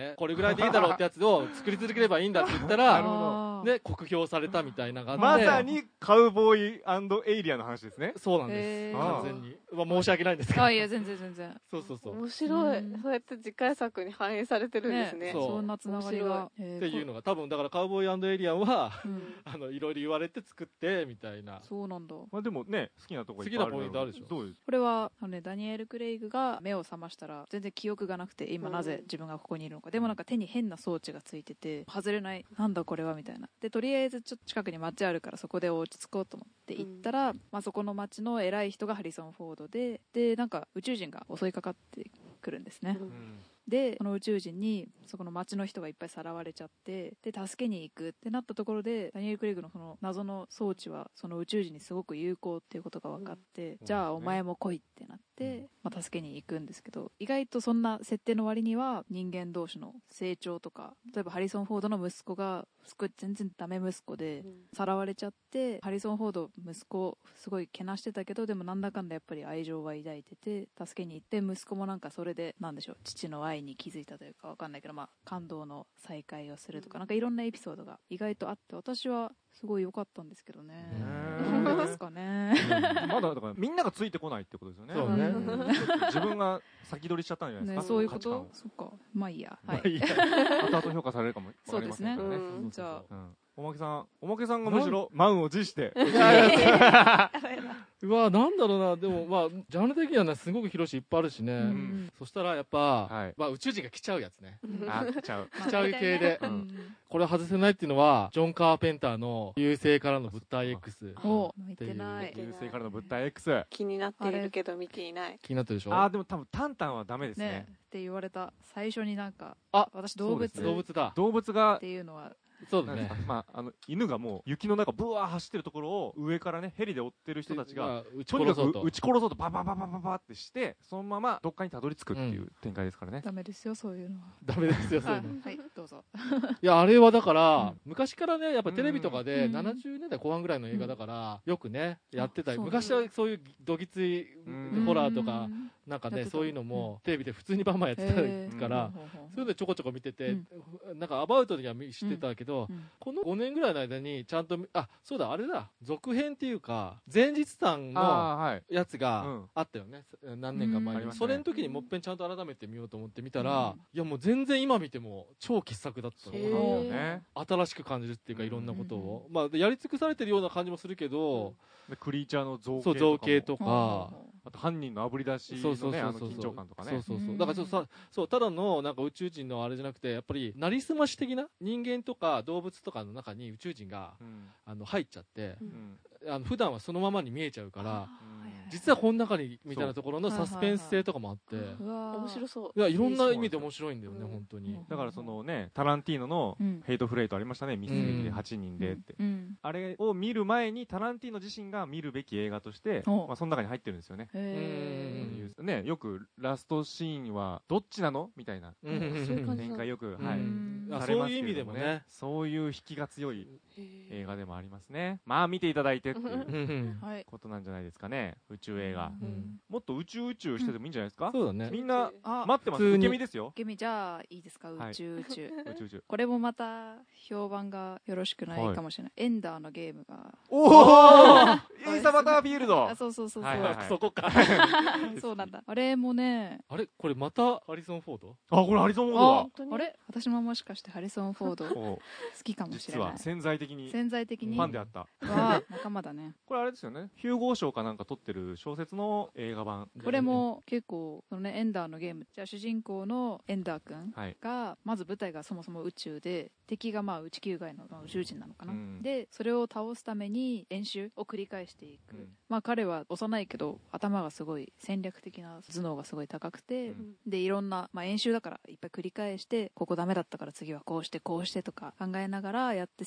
ぐらいでいいだろうってやつを作り続ければいいんだって言ったらね、酷評されたみたいな感じで、 まさにカウボーイ&エイリアンの話ですね。 そうなんです、完全に。申し訳ないんですけど。 いや全然そう面白い。そうやって次回作に反映されてるんですね。 そうそんなつながりがっていうのが多分だからカウボーイ&エイリアンは、いろいろ言われて作ってみたいな。 そうなんだ。 まあでもね、好きなところいっぱいある。 好きなポイントあるでしょ。 どうです？ これはダニエル・クレイグが目を覚ましたら全然記憶がなくて、今なぜ自分がここにいるのか、でもなんか手に変な装置がついてて外れない、なんだこれはみたいな。でとりあえずちょっと近くに街あるからそこで落ち着こうと思って行ったら、まあ、そこの街の偉い人がハリソン・フォードでなんか宇宙人が襲いかかってくるんですね、でその宇宙人にそこの街の人がいっぱいさらわれちゃって、で助けに行くってなったところで、ダニエル・クレイグのその謎の装置はその宇宙人にすごく有効っていうことが分かって、じゃあお前も来いってなって、まあ、助けに行くんですけど、意外とそんな設定の割には人間同士の成長とか、例えばハリソン・フォードの息子がすごい全然ダメ息子でさらわれちゃって、ハリソン・フォード息子すごいけなしてたけど、でもなんだかんだやっぱり愛情は抱いてて助けに行って、息子もなんかそれでなんでしょう、父の愛に気づいたというかわかんないけど、まあ感動の再会をするとか、なんかいろんなエピソードが意外とあって、私はすごい良かったんですけどね。なんでですかね。 まだだからみんながついてこないってことですよね。 そうね。 自分が先取りしちゃったんじゃないですか。 そういうこと。そっか。まあいいや。はい。 後々評価されるかもわかりませんからね。 じゃあ。 おまけさんがむしろ満を持して。 うわ、なんだろうな。でもまあジャンル的にはね、すごく広しいっぱいあるしね。そしたらやっぱ、まあ宇宙人が来ちゃうやつね。 来ちゃう系で、これ外せないっていうのはジョン・カーペンターの優勢からの物体 X っていう。 優勢からの物体 X 気になっているけど見ていない。 気になってるでしょ。 でも多分タンタンはダメですねって言われた。最初になんか、私動物だ。 動物がっていうのはそうだね。 まあ犬がもう雪の中ブワー走ってるところを上からねヘリで追ってる人たちがとにかく撃ち殺そうとババババババってしてそのままどっかにたどり着くっていう展開ですからね。 ダメですよそういうのは。 ダメですよそういうの。 はいどうぞ。 いやあれはだから昔からねやっぱテレビとかで70年代後半ぐらいの映画だからよくねやってたり、昔はそういうどぎついホラーとかなんかねそういうのもテレビで普通にバンバンやってたからそういうのでちょこちょこ見てて、なんかアバウトでは知ってたけど、この5年ぐらいの間にちゃんとそうだあれだ続編っていうか前日談のやつがあったよね、何年か前に。それの時にもっぺんちゃんと改めて見ようと思って見たら、いやもう全然今見ても超傑作だったの。新しく感じるっていうかいろんなことを、まあやり尽くされてるような感じもするけど、 クリーチャーの造形とかあと犯人のあぶり出しのね緊張感とかね。 だからそうただのなんか宇宙人のあれじゃなくて、やっぱりなりすまし的な人間とか動物とかの中に宇宙人が入っちゃって、普段はそのままに見えちゃうから、実はこの中にみたいなところのサスペンス性とかもあって、 面白そう。 いやいろんな意味で面白いんだよね本当に。 だからそのねタランティーノのヘイトフレイトありましたね、ミステリーで8人でって、あれを見る前にタランティーノ自身が見るべき映画として、まあその中に入ってるんですよね。ね、よくラストシーンはどっちなのみたいな展開よくそういう意味でもね、 そういう引きが強い映画でもありますね。まあ見ていただいてっていうことなんじゃないですかね。宇宙映画もっと宇宙しててもいいんじゃないですか。 そうだね。 みんな待ってます。受け身ですよ。 受け身じゃあいいですか。宇宙これもまた評判がよろしくないかもしれない。エンダーのゲームがエイサバターフィールド。 そうそこか。 そうなんだ。あれもね、 あれこれまたハリソン・フォード。 これハリソン・フォードだ。 あれ私ももしかしてハリソン・フォード好きかもしれない。 実は潜在的にファンであった。 仲間だね。 これあれですよね。ヒューゴー賞かなんか取ってる小説の映画版。 これも結構そのねエンダーのゲーム、じゃあ主人公のエンダー君がまず舞台がそもそも宇宙で、敵がまあ地球外の宇宙人なのかな。でそれを倒すために演習を繰り返していく。まあ彼は幼いけど頭がすごい戦略的な頭脳がすごい高くて、でいろんなまあ演習だからいっぱい繰り返して、ここダメだったから次はこうしてとか考えながらやって戦略を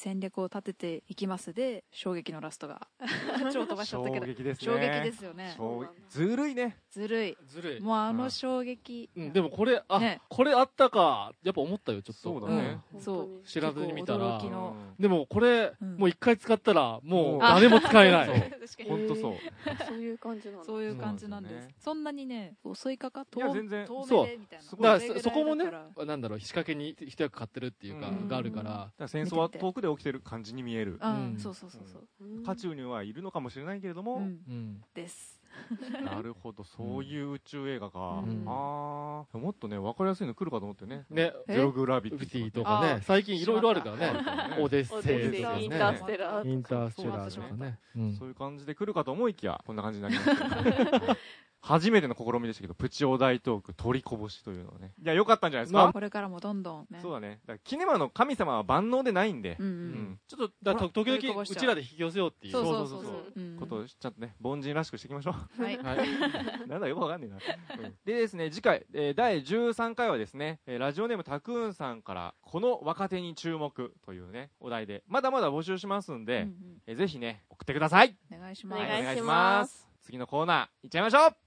を立てていきますで、衝撃のラストが超飛ばしちゃったけど、 衝撃ですね。 衝撃ですよね。 ずるいね。 ずるい。もう衝撃。 でもこれこれあったかやっぱ思ったよちょっと。 そうだね。 そう知らずに見たら。 驚きの。 でもこれもう一回使ったらもう誰も使えない。 本当そう。 そういう感じなんです。 そういう感じなんです。そんなにね襲いかかっいや全然そう。だからそこもねなんだろう仕掛けに一役買ってるっていうかがあるから。 戦争は遠くで起きてる感じに見える。 そうそうそうそう。 渦中にはいるのかもしれないけれども。 です。 なるほど、そういう宇宙映画か。もっとね分かりやすいの来るかと思ってね。 ね、 ゼログラビティとかね、最近いろいろあるからね。オデッセイとかね、 インターステラー、 インターステラーとかね。 そういう感じで来るかと思いきやこんな感じになりました。初めての試みでしたけど、プチお題トーク取りこぼしというのをね。いや、良かったんじゃないですか。 これからもどんどんね。 そうだね。だからキネマの神様は万能でないんで、 ちょっと時々うちらで引き寄せようっていう。 そうことをちゃんとね、凡人らしくしていきましょう。 はい。 なんだよくわかんねえな。でですね、次回、第13回はですね、ラジオネームたくーんさんから、この若手に注目というね、お題で、まだまだ募集しますんで、ぜひね、送ってください。 お願いします。 お願いします。 次のコーナー、いっちゃいましょう。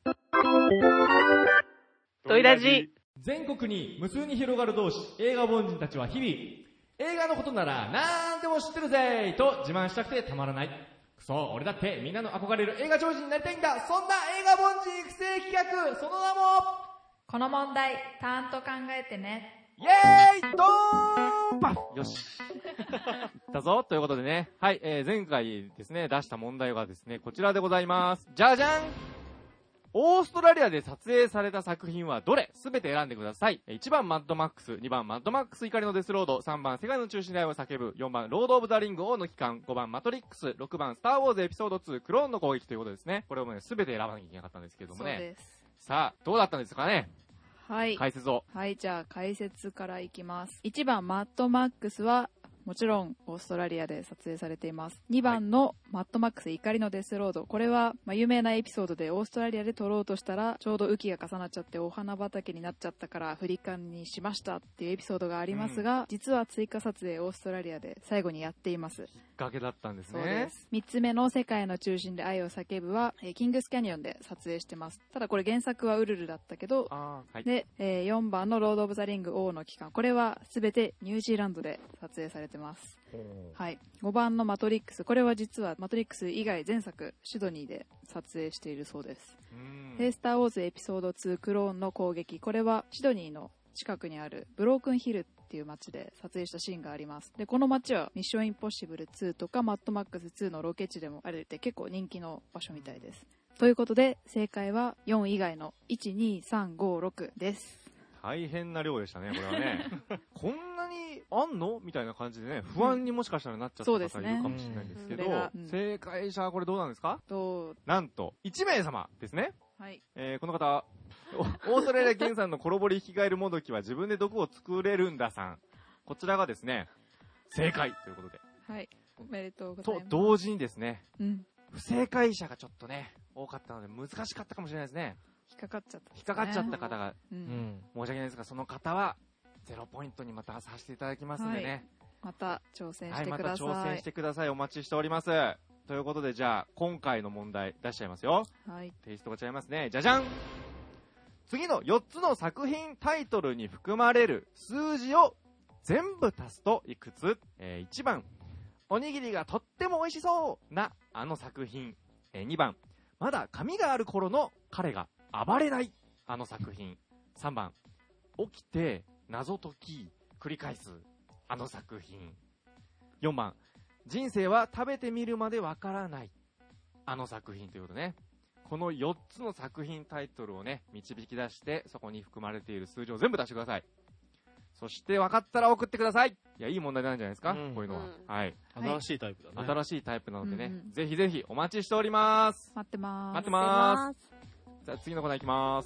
トイラジ。 全国に無数に広がる同士、映画凡人たちは日々、映画のことならなんでも知ってるぜと自慢したくてたまらない。くそ、俺だってみんなの憧れる映画超人になりたいんだ。そんな映画凡人育成企画、その名も、 この問題、ちゃんと考えてね。 イエーイドーンパフよしだぞということでね、はい、前回ですね、出した問題はですね、こちらでございます。じゃじゃん。オーストラリアで撮影された作品はどれ？すべて選んでください。1番マッドマックス、2番マッドマックス怒りのデスロード、3番世界の中心で愛を叫ぶ、4番ロードオブザリング王の帰還、5番マトリックス、6番スターウォーズエピソード2クローンの攻撃ということですね。これをね、すべて選ばなきゃいけなかったんですけどもね。 そうです。 さあ、どうだったんですかね。 はい。 解説を。 はい、じゃあ解説からいきます。1番マッドマックスは、もちろんオーストラリアで撮影されています。2番のマッドマックス怒りのデスロード、これは有名なエピソードでオーストラリアで撮ろうとしたらちょうど雨季が重なっちゃってお花畑になっちゃったからアフリカにしましたっていうエピソードがありますが、実は追加撮影オーストラリアで最後にやっています。 きっかけだったんですね。 そうです。3つ目の世界の中心で愛を叫ぶはキングスキャニオンで撮影してます。ただこれ原作はウルルだったけど、で、4番のロードオブザリング王の帰還、これは全てニュージーランドで撮影されてます。はい、5番のマトリックス、これは実はマトリックス以外前作シドニーで撮影しているそうです。でスターウォーズエピソード2クローンの攻撃、これはシドニーの近くにあるブロークンヒルっていう街で撮影したシーンがあります。でこの街はミッションインポッシブル2とかマッドマックス2のロケ地でもあるって結構人気の場所みたいです。ということで正解は4以外の1、2、3、5、6です。 大変な量でしたね、これはね。こんなにあんのみたいな感じでね、不安にもしかしたらなっちゃった方いるかもしれないんですけど、正解者はこれどうなんですか？なんと、1名様ですね。 はい。 この方、オーストラリア原産のコロボリヒキガエルモドキは自分で毒を作れるんださん。こちらがですね、正解ということで。 はい。おめでとうございます。 と同時にですね、不正解者がちょっとね、多かったので難しかったかもしれないですね。 引っかかっちゃった、 引っかかっちゃった方が、申し訳ないですが、その方は0ポイントにまたさせていただきますんでね、 また挑戦してください。 また挑戦してください。お待ちしております。ということで、じゃあ今回の問題出しちゃいますよ。 はい。 テイストが違いますね。じゃじゃん。次の4つの作品タイトルに含まれる数字を全部足すといくつ？1番、おにぎりがとっても美味しそうなあの作品。2番、まだ髪がある頃の彼が暴れないあの作品。3番、起きて謎解き繰り返すあの作品。4番、人生は食べてみるまでわからないあの作品ということね。この4つの作品タイトルをね導き出して、そこに含まれている数字を全部出してください。そして分かったら送ってください。いや、いい問題なんじゃないですか、こういうのは。はい。 新しいタイプだね。 新しいタイプなのでね、ぜひぜひお待ちしております。 待ってます。 待ってます。じゃあ次のコーナーいきます。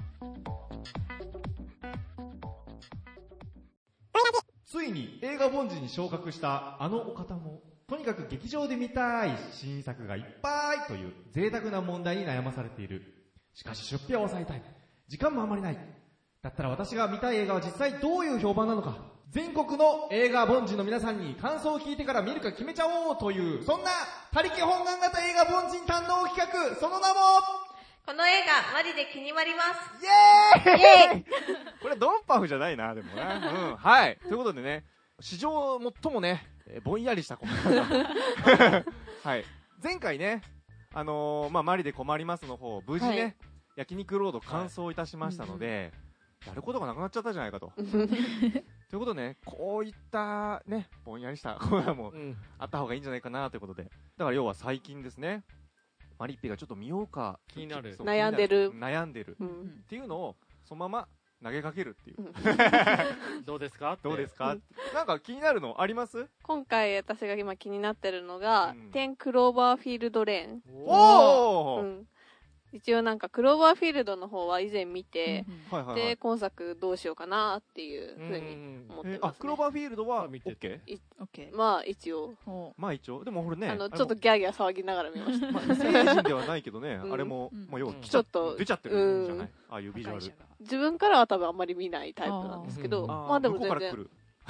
ついに映画凡人に昇格したあのお方も、とにかく劇場で見たい新作がいっぱいという贅沢な問題に悩まされている。しかし出費は抑えたい。時間もあまりない。だったら私が見たい映画は実際どういう評判なのか全国の映画凡人の皆さんに感想を聞いてから見るか決めちゃおうという、そんな他力本願型映画凡人堪能企画、その名も、 この映画、マジで気になります。 イエーイこれドンパフじゃないな、でもね。はい。ということでね、史上最もね、ぼんやりしたコメントが。はい。前回ね、マリで困りますの方、無事ね、焼肉ロード完走いたしましたので、やることがなくなっちゃったじゃないかと。ということでね、こういったね、ぼんやりしたコーナーもあった方がいいんじゃないかなということで。だから要は最近ですね、マリッペがちょっと見ようか気になる悩んでるっていうのをそのまま投げかけるっていう、 どうですかなんか気になるのあります？ 今回私が今気になってるのが、10クローバーフィールドレーン。 おー、 一応なんかクローバーフィールドの方は以前見て、で今作どうしようかなっていうふうに思ってます、ね。 クローバーフィールドは OK？ まあ一応でもこれね、 ちょっとギャーギャー騒ぎながら見ました。 成人ではないけどね、あれも要はちょっと出ちゃってるじゃない、ああいうビジュアル。 自分からは多分あんまり見ないタイプなんですけど、まあでも全然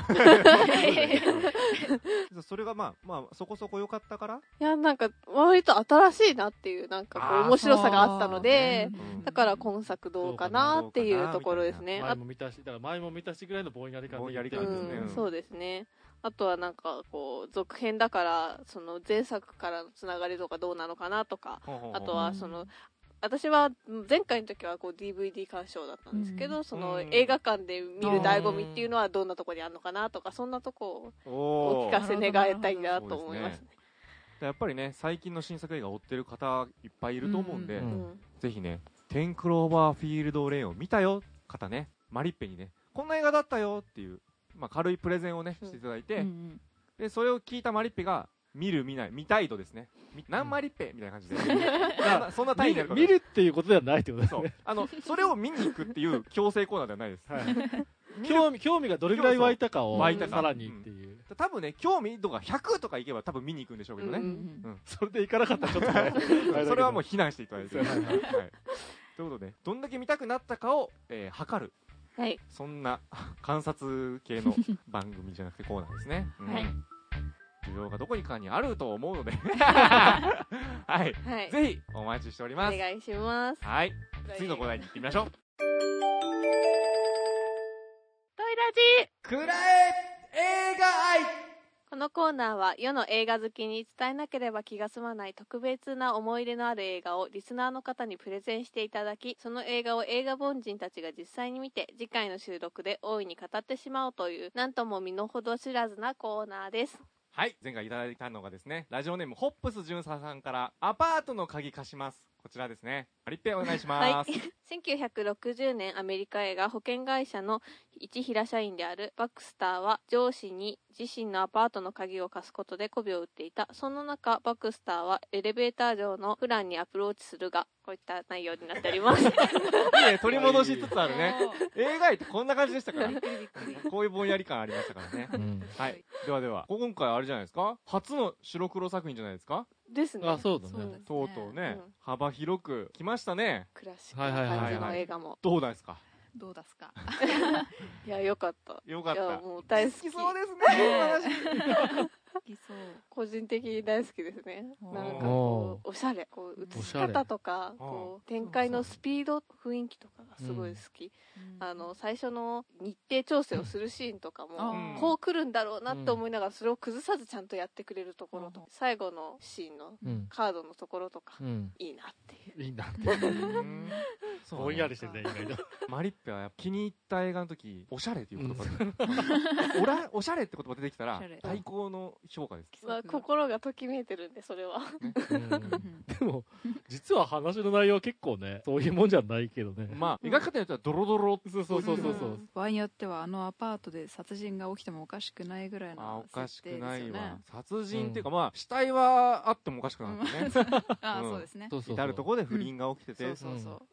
それがまあそこそこ良かったから、 いやなんか割と新しいなっていうなんかこう面白さがあったので、だから今作どうかなっていうところですね。 前も見たしぐらいのぼんやり感ですね。 そうですね。あとはなんかこう続編だからその前作からのつながりとかどうなのかなとか、あとはその私は前回の時はこう DVD 鑑賞だったんですけど、その映画館で見る醍醐味っていうのはどんなところにあるのかなとか、そんなとこをお聞かせ願いたいなと思いますね。 やっぱりね、最近の新作映画を追ってる方いっぱいいると思うんで、ぜひね、10クローバーフィールドレーンを見たよ方ね、マリッペにね、こんな映画だったよっていう、軽いプレゼンをねしていただいて、でそれを聞いたマリッペが見る見ない見たい度ですね、何マリッペみたいな感じでそんな単位になる見るっていうことではないってことですね。 それを見に行くっていう強制コーナーではないです。 興味がどれぐらい湧いたかをさらにっていう、 多分ね、興味度が100とかいけば多分見に行くんでしょうけどね、 それで行かなかったらちょっとそれはもう非難していただいてということで、どんだけ見たくなったかを測る、そんな観察系の番組じゃなくてコーナーですね。需要がどこにかにあると思うのでぜひお待ちしております。 お願いします。 はい、次のコーナーに行ってみましょう。 トイラジくらえ映画愛。 このコーナーは世の映画好きに伝えなければ気が済まない特別な思い入れのある映画をリスナーの方にプレゼンしていただき、その映画を映画凡人たちが実際に見て次回の収録で大いに語ってしまおうという、なんとも身の程知らずなコーナーです。 はい、前回いただいたのがですね、ラジオネームホップス巡査さんから、アパートの鍵貸します。こちらですね。マリッペお願いします。 1960年アメリカ映画保険会社の一平社員であるバックスターは上司に自身のアパートの鍵を貸すことで媚びを売っていた。その中、バックスターはエレベーター上のプランにアプローチするが、こういった内容になっております。いいね、取り戻しつつあるね。映画ってこんな感じでしたから。こういうぼんやり感ありましたからね。はい。では、今回あれじゃないですか、初の白黒作品じゃないですかですね。 あ、そうだね。 とうとうね、幅広く来ましたね。 クラシックな感じの映画も。 どうですか？ いや、よかった。 よかった。 いや、もう大好き。 好きそうですね。 個人的に大好きですね。なんかこうおしゃれ、こう映し方とか、こう展開のスピード、雰囲気とかがすごい好き。最初の日程調整をするシーンとかも、こう来るんだろうなって思いながら、それを崩さずちゃんとやってくれるところと、最後のシーンのカードのところとか、いいなっていう。 いいなって。ぼんやりしてて意外と。 マリッペは気に入った映画の時、おしゃれっていう言葉で、おしゃれって言葉出てきたら最高の評価です。 心がときめいてるんで、それは。 でも実は話の内容は結構ね、そういうもんじゃないけどね。 描き方によってはドロドロ。 そう場合によってはアパートで殺人が起きてもおかしくないぐらいの設定ですよね。 おかしくないわ。殺人っていうか、死体はあってもおかしくないね。 そうですね。 至るところで不倫が起きてて、でそこで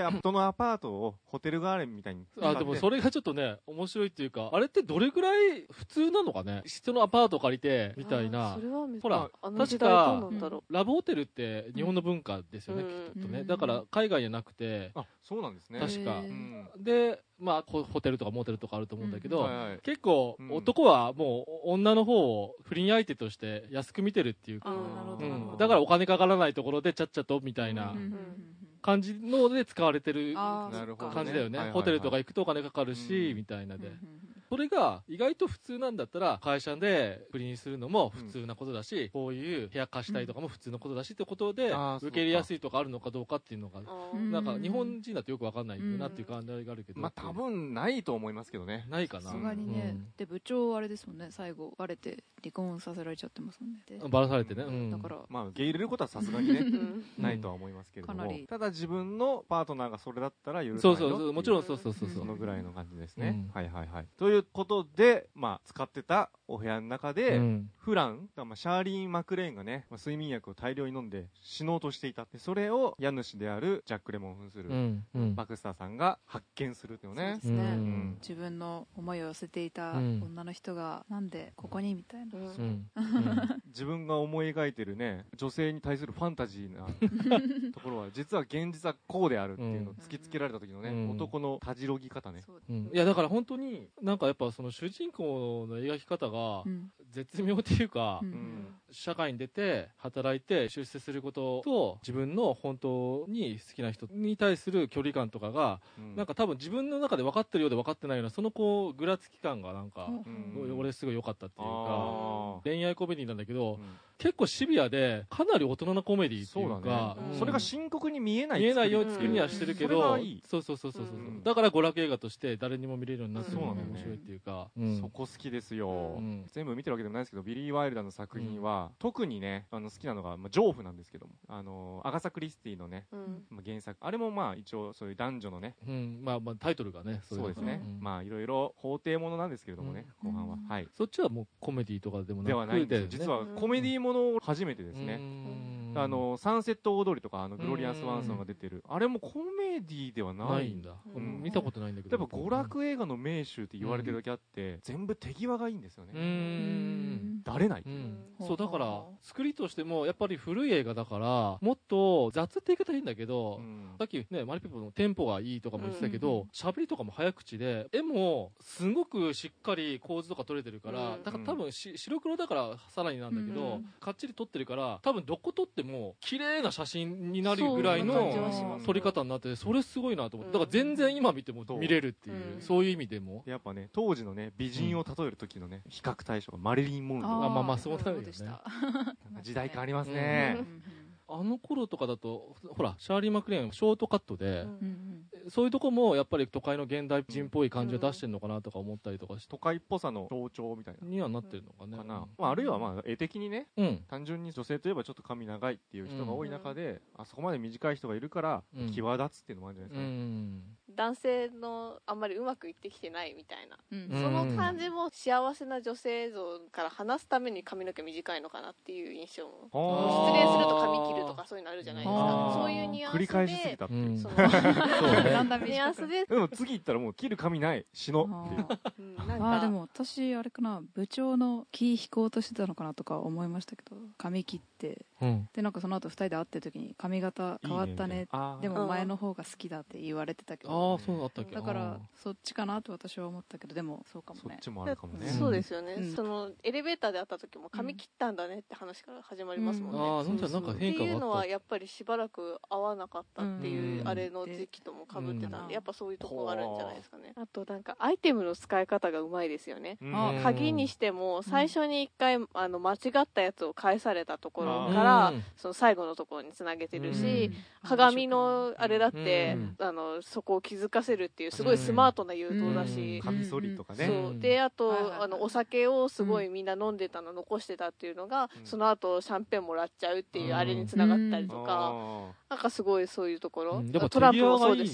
れ人のアパートをホテル代わりみたいに使って。 でもそれがちょっとね、面白いっていうか、あれってどれぐらい普通なのかね、人のアパート借りて、みたいな。ほら、確か、ラブホテルって日本の文化ですよね、きっとね。だから海外じゃなくて、 あ、そうなんですね。 確か。で、まあ、ホテルとかモテルとかあると思うんだけど、結構、男はもう女の方を不倫相手として安く見てるっていうか、だからお金かからないところでちゃっちゃとみたいな感じので使われてる感じだよね。ホテルとか行くとお金かかるし、みたいなで。それが意外と普通なんだったら、会社で不倫するのも普通なことだし、こういう部屋貸したりとかも普通のことだしってことで、受け入れやすいとかあるのかどうかっていうのが、なんか日本人だとよくわかんないなっていう感じがあるけど。 まあ多分ないと思いますけどね。 ないかな。 さすがにね。で、部長あれですもんね、最後バレて離婚させられちゃってますもんね。 バラされてね。 だから。 まあ受け入れることはさすがにね、ないとは思いますけれども。ただ自分のパートナーがそれだったら許さないよ。 そうそう、もちろんそう。そのぐらいの感じですね。はいはいはい。ということで、まあ、使ってたお部屋の中で、フラン、シャーリーン・マクレーンがね、睡眠薬を大量に飲んで死のうとしていた。それを家主であるジャック・レモン扮するバクスターさんが発見するっていうね。 そうですね。自分の思いを寄せていた女の人が、なんでここにみたいな。 自分が思い描いてるね、女性に対するファンタジーなところは、実は現実はこうであるっていうのを突きつけられた時のね、男のたじろぎ方ね。 いや、だから本当に、なんかやっぱその主人公の描き方が、絶妙っていうか、社会に出て、働いて、出世することと、自分の本当に好きな人に対する距離感とかが、なんか多分自分の中で分かってるようで分かってないような、そのこう、ぐらつき感がなんか、俺すごい良かったっていうか、恋愛コメディなんだけど、結構シビアで、かなり大人なコメディっていうか、 それが深刻に見えないように作りにはしてるけど、そう。だから娯楽映画として誰にも見れるようになってるのが面白いっていうか、 そこ好きですよ。全部見てるわけでもないですけど、ビリー・ワイルダーの作品は、特にね、好きなのが、ジョーフなんですけども、アガサ・クリスティのね、原作。あれもまあ一応そういう男女のね、 まあタイトルがね、 そうですね。まあいろいろ法廷ものなんですけれどもね、後半は。はい。 そっちはもうコメディとかでもなくて。 ではないんですよ。実はコメディもの初めてですね。サンセット大通りとか、グロリアス・ワンソンが出てる。あれもコメディではないんだ。 見たことないんだけど。 やっぱ娯楽映画の名手って言われてるだけあって、全部手際がいいんですよね。だれない。 そう、だから、作りとしても、やっぱり古い映画だから、もっと雑って言い方いいんだけど、さっきね、マリピポのテンポがいいとかも言ってたけど、喋りとかも早口で、絵もすごくしっかり構図とか撮れてるから、だから多分白黒だからさらになんだけど、かっちり撮ってるから、多分どこ撮っても綺麗な写真になるぐらいの撮り方になってて、それすごいなと思って、だから全然今見ても見れるっていう、そういう意味でも。 やっぱね、当時のね、美人を例える時のね、比較対象がマリリン・モンロー。 まあそうなるよね。 時代変わりますね。 あの頃とかだと、ほら、シャーリー・マクレーンショートカットで、そういうとこもやっぱり都会の現代人っぽい感じを出してるのかなとか思ったりとかして、 都会っぽさの象徴みたいなにはなってるのかね。 あるいはまあ絵的にね、単純に女性といえばちょっと髪長いっていう人が多い中で、あそこまで短い人がいるから際立つっていうのもあるんじゃないですか。 男性のあんまりうまくいってきてないみたいな、その感じも幸せな女性像から話すために髪の毛短いのかなっていう印象も、失恋すると髪切るとかそういうのあるじゃないですか。そういうニュアンスで繰り返しすぎたっていう、ニュアンスで。 でも次行ったらもう切る髪ないしのっていう。 でも私あれかな、部長の気引こうとしてたのかなとか思いましたけど、髪切ってでなんかその後2人で会ってる時に髪型変わったね、でも前の方が好きだって言われてたけど、 そうだったっけ。 だからそっちかなと私は思ったけど、でもそうかもね。 そっちもあるかもね。 そうですよね。そのエレベーターで会った時も髪切ったんだねって話から始まりますもんね。 なんか変化があったっていうのはやっぱりしばらく会わなかったっていうあれの時期とも被ってたんで、やっぱそういうとこがあるんじゃないですかね。あとなんかアイテムの使い方がうまいですよね。鍵にしても最初に一回間違ったやつを返されたところからその最後のところにつなげてるし、鏡のあれだってそこを気づかせるっていうすごいスマートな誘導だし、 カミソリとかね。 そうで、あとお酒をすごいみんな飲んでたの残してたっていうのが、その後シャンペンもらっちゃうっていうあれにつながったりとか、なんかすごいそういうところ、トランプもそうですし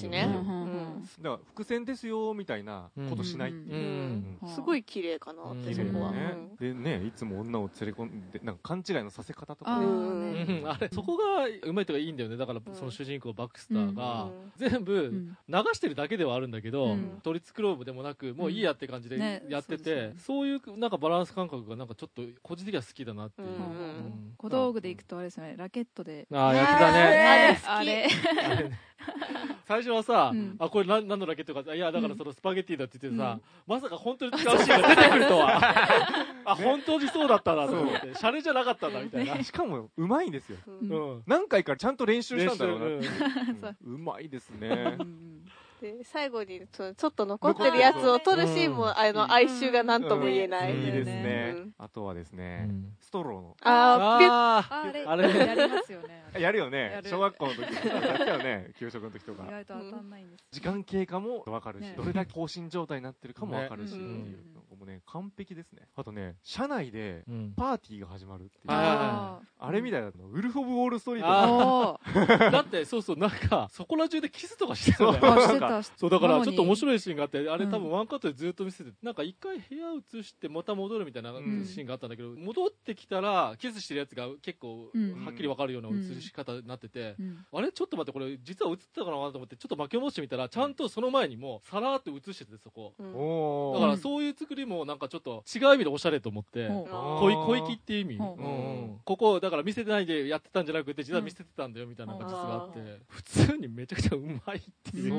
ね。 だから伏線ですよみたいなことしないっていう。 すごい綺麗かなってそこは。 でね、いつも女を連れ込んでなんか勘違いのさせ方とか。 あれそこがうまいとかいいんだよね。だからその主人公バクスターが全部流してるだけではあるんだけど、取り繕うでもなくもういいやって感じでやってて、そういうなんかバランス感覚がなんかちょっと個人的には好きだなっていう。 小道具でいくとあれですよね、ラケットで。 ああ、やってたね。 あれ最初はさ、あ、これ何のラケットか、いや、だからそのスパゲッティだって言ってさ、まさか本当に使うシーンが出てくるとは。あ、本当にそうだったなと思って、シャレじゃなかったんだみたいな。 しかも、うまいんですよ。何回かちゃんと練習したんだろうな。うまいですね。 で最後にちょっと残ってるやつを撮るシーンも哀愁が何とも言えない。 いいですね。あとはですね、ストローの。 あれやりますよね。 やるよね。小学校の時とかやったよね。給食の時とか。 意外と当たんないんです。 時間経過も分かるし、どれだけ放心状態になってるかも分かるしっていうのもね、完璧ですね。あとね、車内でパーティーが始まるっていう。あれみたいなの、ウルフ・オブ・ウォール・ストリート。だって、そうそう、なんか、そこら中でキスとかしてるんだよ。そうだからちょっと面白いシーンがあって、あれ多分ワンカットでずっと見せて、なんか一回部屋移してまた戻るみたいなシーンがあったんだけど、戻ってきたらキスしてるやつが結構はっきり分かるような映し方になってて、あれちょっと待って、これ実は映ってたかなと思ってちょっと巻き戻してみたら、ちゃんとその前にもさらーっと映してて、そこだからそういう作りもなんかちょっと違う意味でおしゃれと思って、小粋っていう意味、ここだから見せてないでやってたんじゃなくて実は見せてたんだよみたいな感じがあって、普通にめちゃくちゃうまいっていう。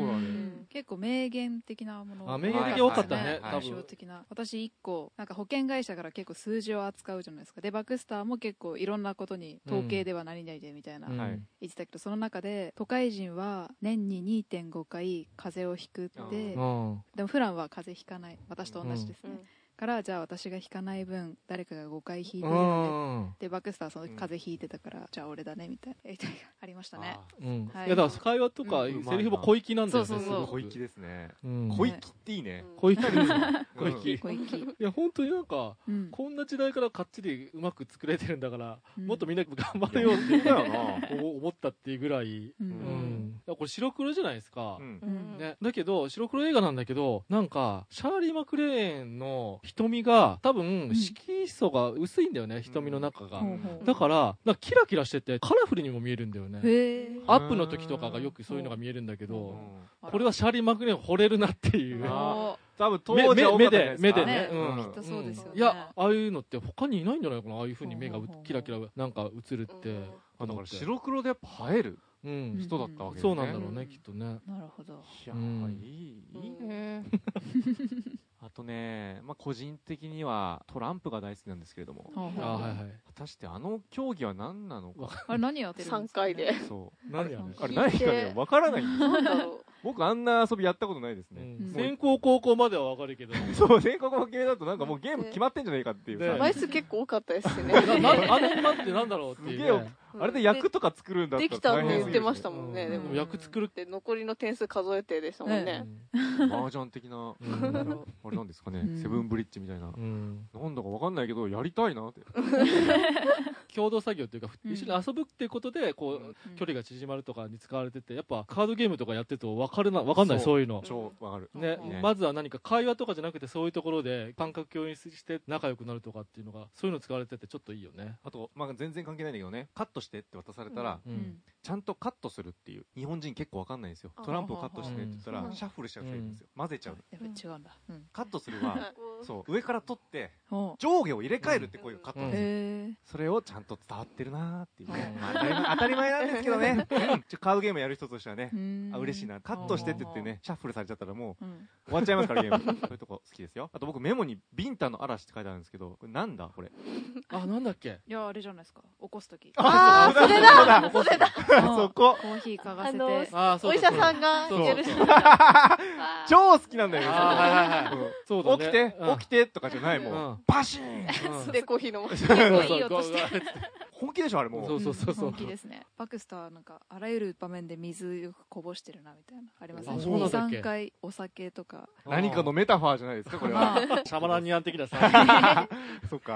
結構名言的なもの、 名言的多かったね。 印象的な。私一個なんか保険会社から結構数字を扱うじゃないですか。でバクスターも結構いろんなことに統計では何々でみたいな言ってたけど、その中で都会人は年に 2.5 回風邪をひくって、でも普段は風邪ひかない、私と同じですね。からじゃあ私が引かない分誰かが5回引いてるよねでバクスターその時風邪ひいてたから、じゃあ俺だねみたいなありましたね。 いやだから会話とかセリフも小粋なんだよね。 小粋ですね。小粋っていいね。 小粋です小粋。いや本当になんかこんな時代からかっちりうまく作れてるんだから、もっとみんな頑張れよって思ったっていうぐらい。これ白黒じゃないですか。だけど白黒映画なんだけど、なんかシャーリー・マクレーンの瞳が多分色素が薄いんだよね、瞳の中が。だからなんかキラキラしててカラフルにも見えるんだよね。アップの時とかがよくそういうのが見えるんだけど、これはシャーリー・マクレーン惚れるなっていう。 多分当時は目できっとそうですよね。 いやああいうのって他にいないんじゃないかな、ああいう風に目がキラキラなんか映るって。 だから白黒でやっぱ映える人だったわけですね。 そうなんだろうね、きっとね。 なるほど。 いやいいね。あとね、個人的にはトランプが大好きなんですけれども、果たしてあの競技は何なのか。 あれ何やってるんですか。 3回で。 そう。 何やね。 あれ何かね、わからないんですよ。僕あんな遊びやったことないですね。 先行高校まではわかるけど。 そう、先行高校系だとなんかもうゲーム決まってんじゃないかっていう。 枚数結構多かったですね。 あの馬ってなんだろうっていう。 あれで役とか作るんだったらできたって言ってましたもんね。でも役作るって残りの点数数えてでしたもんね。 マージャン的なあれなんですかね、セブンブリッジみたいな。なんだかわかんないけどやりたいなって。 共同作業っていうか一緒に遊ぶっていうことでこう距離が縮まるとかに使われてて、やっぱカードゲームとかやってるとわかんないそういうの。 超わかる。 ね、まずは何か会話とかじゃなくてそういうところで感覚共有して仲良くなるとかっていうのが、そういうの使われててちょっといいよね。 あと全然関係ないんだけどね、カットしてって渡されたらちゃんとカットするっていう、日本人結構わかんないんですよ。トランプをカットしてって言ったらシャッフルしちゃう人いるんですよ。混ぜちゃう。 やっぱ違うんだ。 カットするはそう上から取って上下を入れ替えるってこういうカットなんですよ。それをちゃんと伝わってるなーっていうね。当たり前なんですけどね。カードゲームやる人としてはね、嬉しいな。カットしてって言ってね、シャッフルされちゃったらもう終わっちゃいますからゲーム。そういうとこ好きですよ。あと僕メモにビンタの嵐って書いてあるんですけど、これなんだこれ。 なんだっけ。 いやあれじゃないですか。起こすとき。 それだ。 そこ。 コーヒーかがせて。 お医者さんがやる。 超好きなんだよね。 そうだね。 起きてとかじゃないもん。パシーン。 でコーヒー飲む。 いい音して。 本気でしょあれもう。 そう本気ですね。バクスターなんかあらゆる場面で水よくこぼしてるなみたいなありますね。2、3回お酒とか。 何かのメタファーじゃないですかこれは。 シャマランニアン的なさ。 そっか。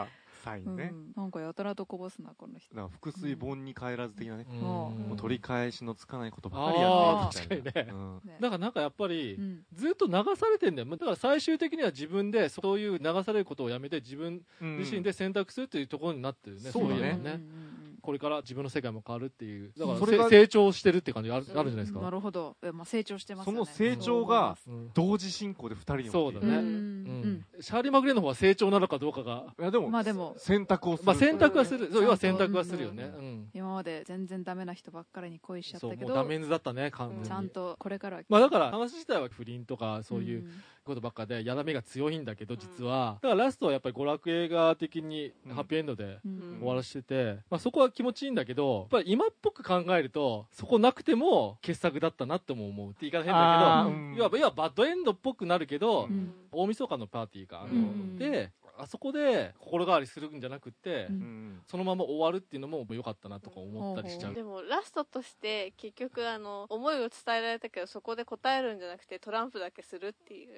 サインね、 なんかやたらとこぼすなこの人。 だから腹水盆に帰らず的なね、 もう取り返しのつかないことばかりやってるみたいな。 確かにね。だからなんかやっぱり、ずっと流されてんだよ。だから最終的には自分でそういう流されることをやめて自分自身で選択するっていうところになってるね。 そうだね。これから自分の世界も変わるっていう、だからそれが成長してるって感じがあるじゃないですか。 なるほど。成長してますよね。 その成長が同時進行で2人にそうだね。シャーリー・マクレーの方は成長なのかどうかが。 いやでも選択をする。 選択はする。要は選択はするよね。 今まで全然ダメな人ばっかりに恋しちゃったけど、 もうダメンズだったね、完全に。 ちゃんとこれからは。 だから話自体は不倫とかそういうことばっかでやだめが強いんだけど、実はだからラストはやっぱり娯楽映画的にハッピーエンドで終わらせてて、そこは気持ちいいんだけど、やっぱり今っぽく考えるとそこなくても傑作だったなっても思うって言い方変だけど、要はバッドエンドっぽくなるけど、大晦日のパーティーかで、あそこで心変わりするんじゃなくて、そのまま終わるっていうのも良かったなとか思ったりしちゃう。 でもラストとして結局思いを伝えられたけどそこで答えるんじゃなくてトランプだけするっていう、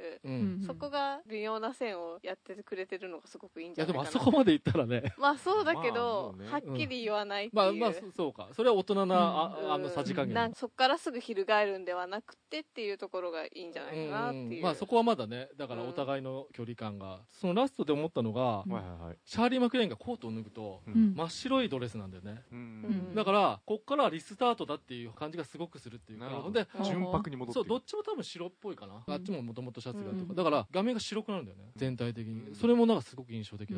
そこが微妙な線をやってくれてるのがすごくいいんじゃないかな。 いやでもあそこまでいったらね、 まあそうだけど、はっきり言わないっていう、 まあそうか、それは大人なさじ加減、 そこからすぐ翻るんではなくてっていうところがいいんじゃないかなっていう。 まあそこはまだね、だからお互いの距離感が、そのラストで思ったのが、シャーリー・マクレーンがコートを脱ぐと真っ白いドレスなんだよね。だからこっからリスタートだっていう感じがすごくするっていうか、 で純白に戻って、 そうどっちも多分白っぽいかな。あっちももともとシャツがとか、だから画面が白くなるんだよね、全体的に。それもなんかすごく印象的だった。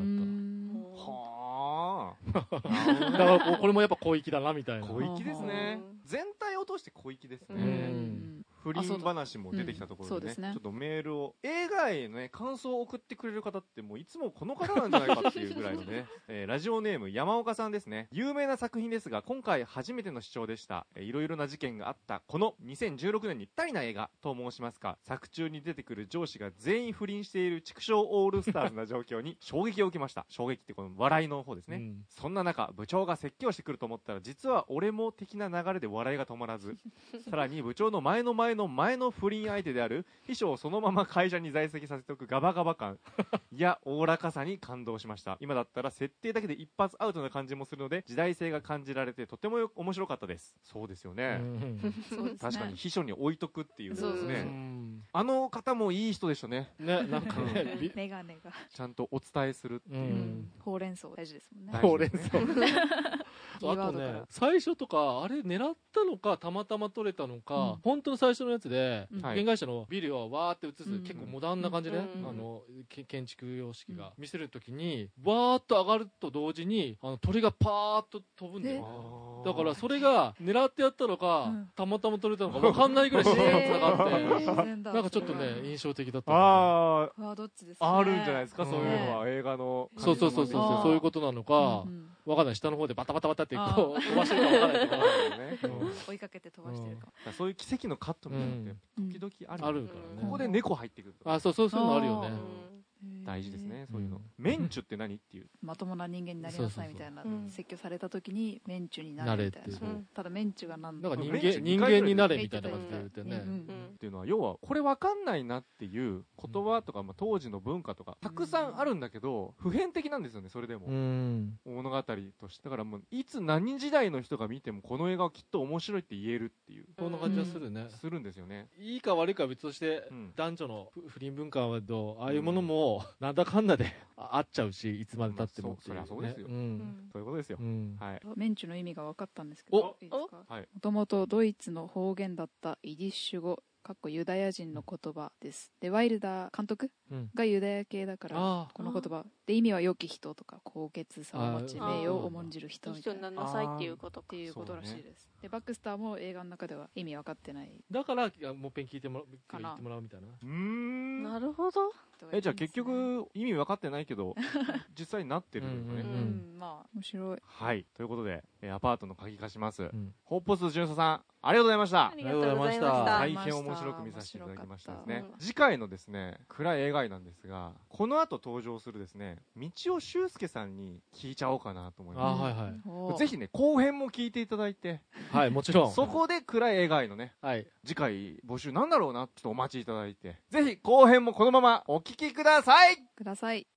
はあ。だからこれもやっぱ小粋だなみたいな。 小粋ですね。全体を通して小粋ですね。不倫話も出てきたところでね、ちょっとメールを、映画へのね感想を送ってくれる方ってもういつもこの方なんじゃないかっていうぐらいのね、ラジオネーム山岡さんですね。有名な作品ですが今回初めての視聴でした。いろいろな事件があったこの2016年にぴったりな映画と申しますか、作中に出てくる上司が全員不倫している畜生オールスターズな状況に衝撃を受けました。衝撃ってこの笑いの方ですね、そんな中部長が説教してくると思ったら実は俺も的な流れで笑いが止まらずさらに部長の前の不倫相手である秘書をそのまま会社に在籍させておくガバガバ感いやおおらかさに感動しました。今だったら設定だけで一発アウトな感じもするので時代性が感じられてとても面白かったです。そうですよね、確かに秘書に置いとくっていうですね。あの方もいい人でしたね。なんかね、 メガネがちゃんとお伝えするっていう、 ほうれん草大事ですもんね。 ほうれん草あとね、最初とかあれ狙ったのかたまたま撮れたのか、本当の最初のやつで保険会社のビルをわーって映す、結構モダンな感じで、建築様式が見せるときにわーっと上がると同時に鳥がパーッと飛ぶんだよ。だからそれが狙ってやったのか、たまたま撮れたのか分かんないぐらい自然につながってなんかちょっとね印象的だった。 どっちですあるんじゃないですか、そういうのは映画の。 そういうことなのか分かんない。下の方でバタバタバタってこう飛ばしてるか分かんないとか追いかけて飛ばしてるか。 そういう奇跡のカットみたいなのって時々 あるからね。 ここで猫入ってくる。 そういうのあるよね。 大事ですね、そういうの。メンチュって何っていう、 まともな人間になりなさいみたいな説教された時にメンチュになるみたいな。ただメンチュがなんか人間になれみたいな感じで言ってね。 っていうのは要はこれ分かんないなっていう言葉とか当時の文化とかたくさんあるんだけど普遍的なんですよね。それでも物語としてだからもういつ何時代の人が見てもこの映画はきっと面白いって言えるっていうそんな感じはするね。 するんですよね。 いいか悪いかは別として男女の不倫文化はどうああいうものもなんだかんだであっちゃうしいつまで経ってもそりゃそうですよ。そういうことですよ。 メンチュの意味が分かったんですけど、いいですか。もともとドイツの方言だったイディッシュ語ユダヤ人の言葉です。でワイルダー監督がユダヤ系だからこの言葉で意味は良き人とか高潔さを持ち名誉を重んじる人みたいな。 一緒にならなさいっていうことらしいです。でバックスターも映画の中では意味分かってない。 だからもう一遍聞いてもらうみたいな。 なるほど。 じゃあ結局意味分かってないけど実際になってるんだよね。 まあ面白い。 はいということでアパートの鍵貸します。ホッポス巡査さんありがとうございました。 ありがとうございました。 大変面白く見させていただきましたですね。次回のですね暗い映画なんですがこの後登場するですね道尾修介さんに聞いちゃおうかなと思います。ぜひね後編も聞いていただいて、 もちろんそこで暗い映画のね次回募集なんだろうなちょっとお待ちいただいてぜひ後編もこのままお聞きください。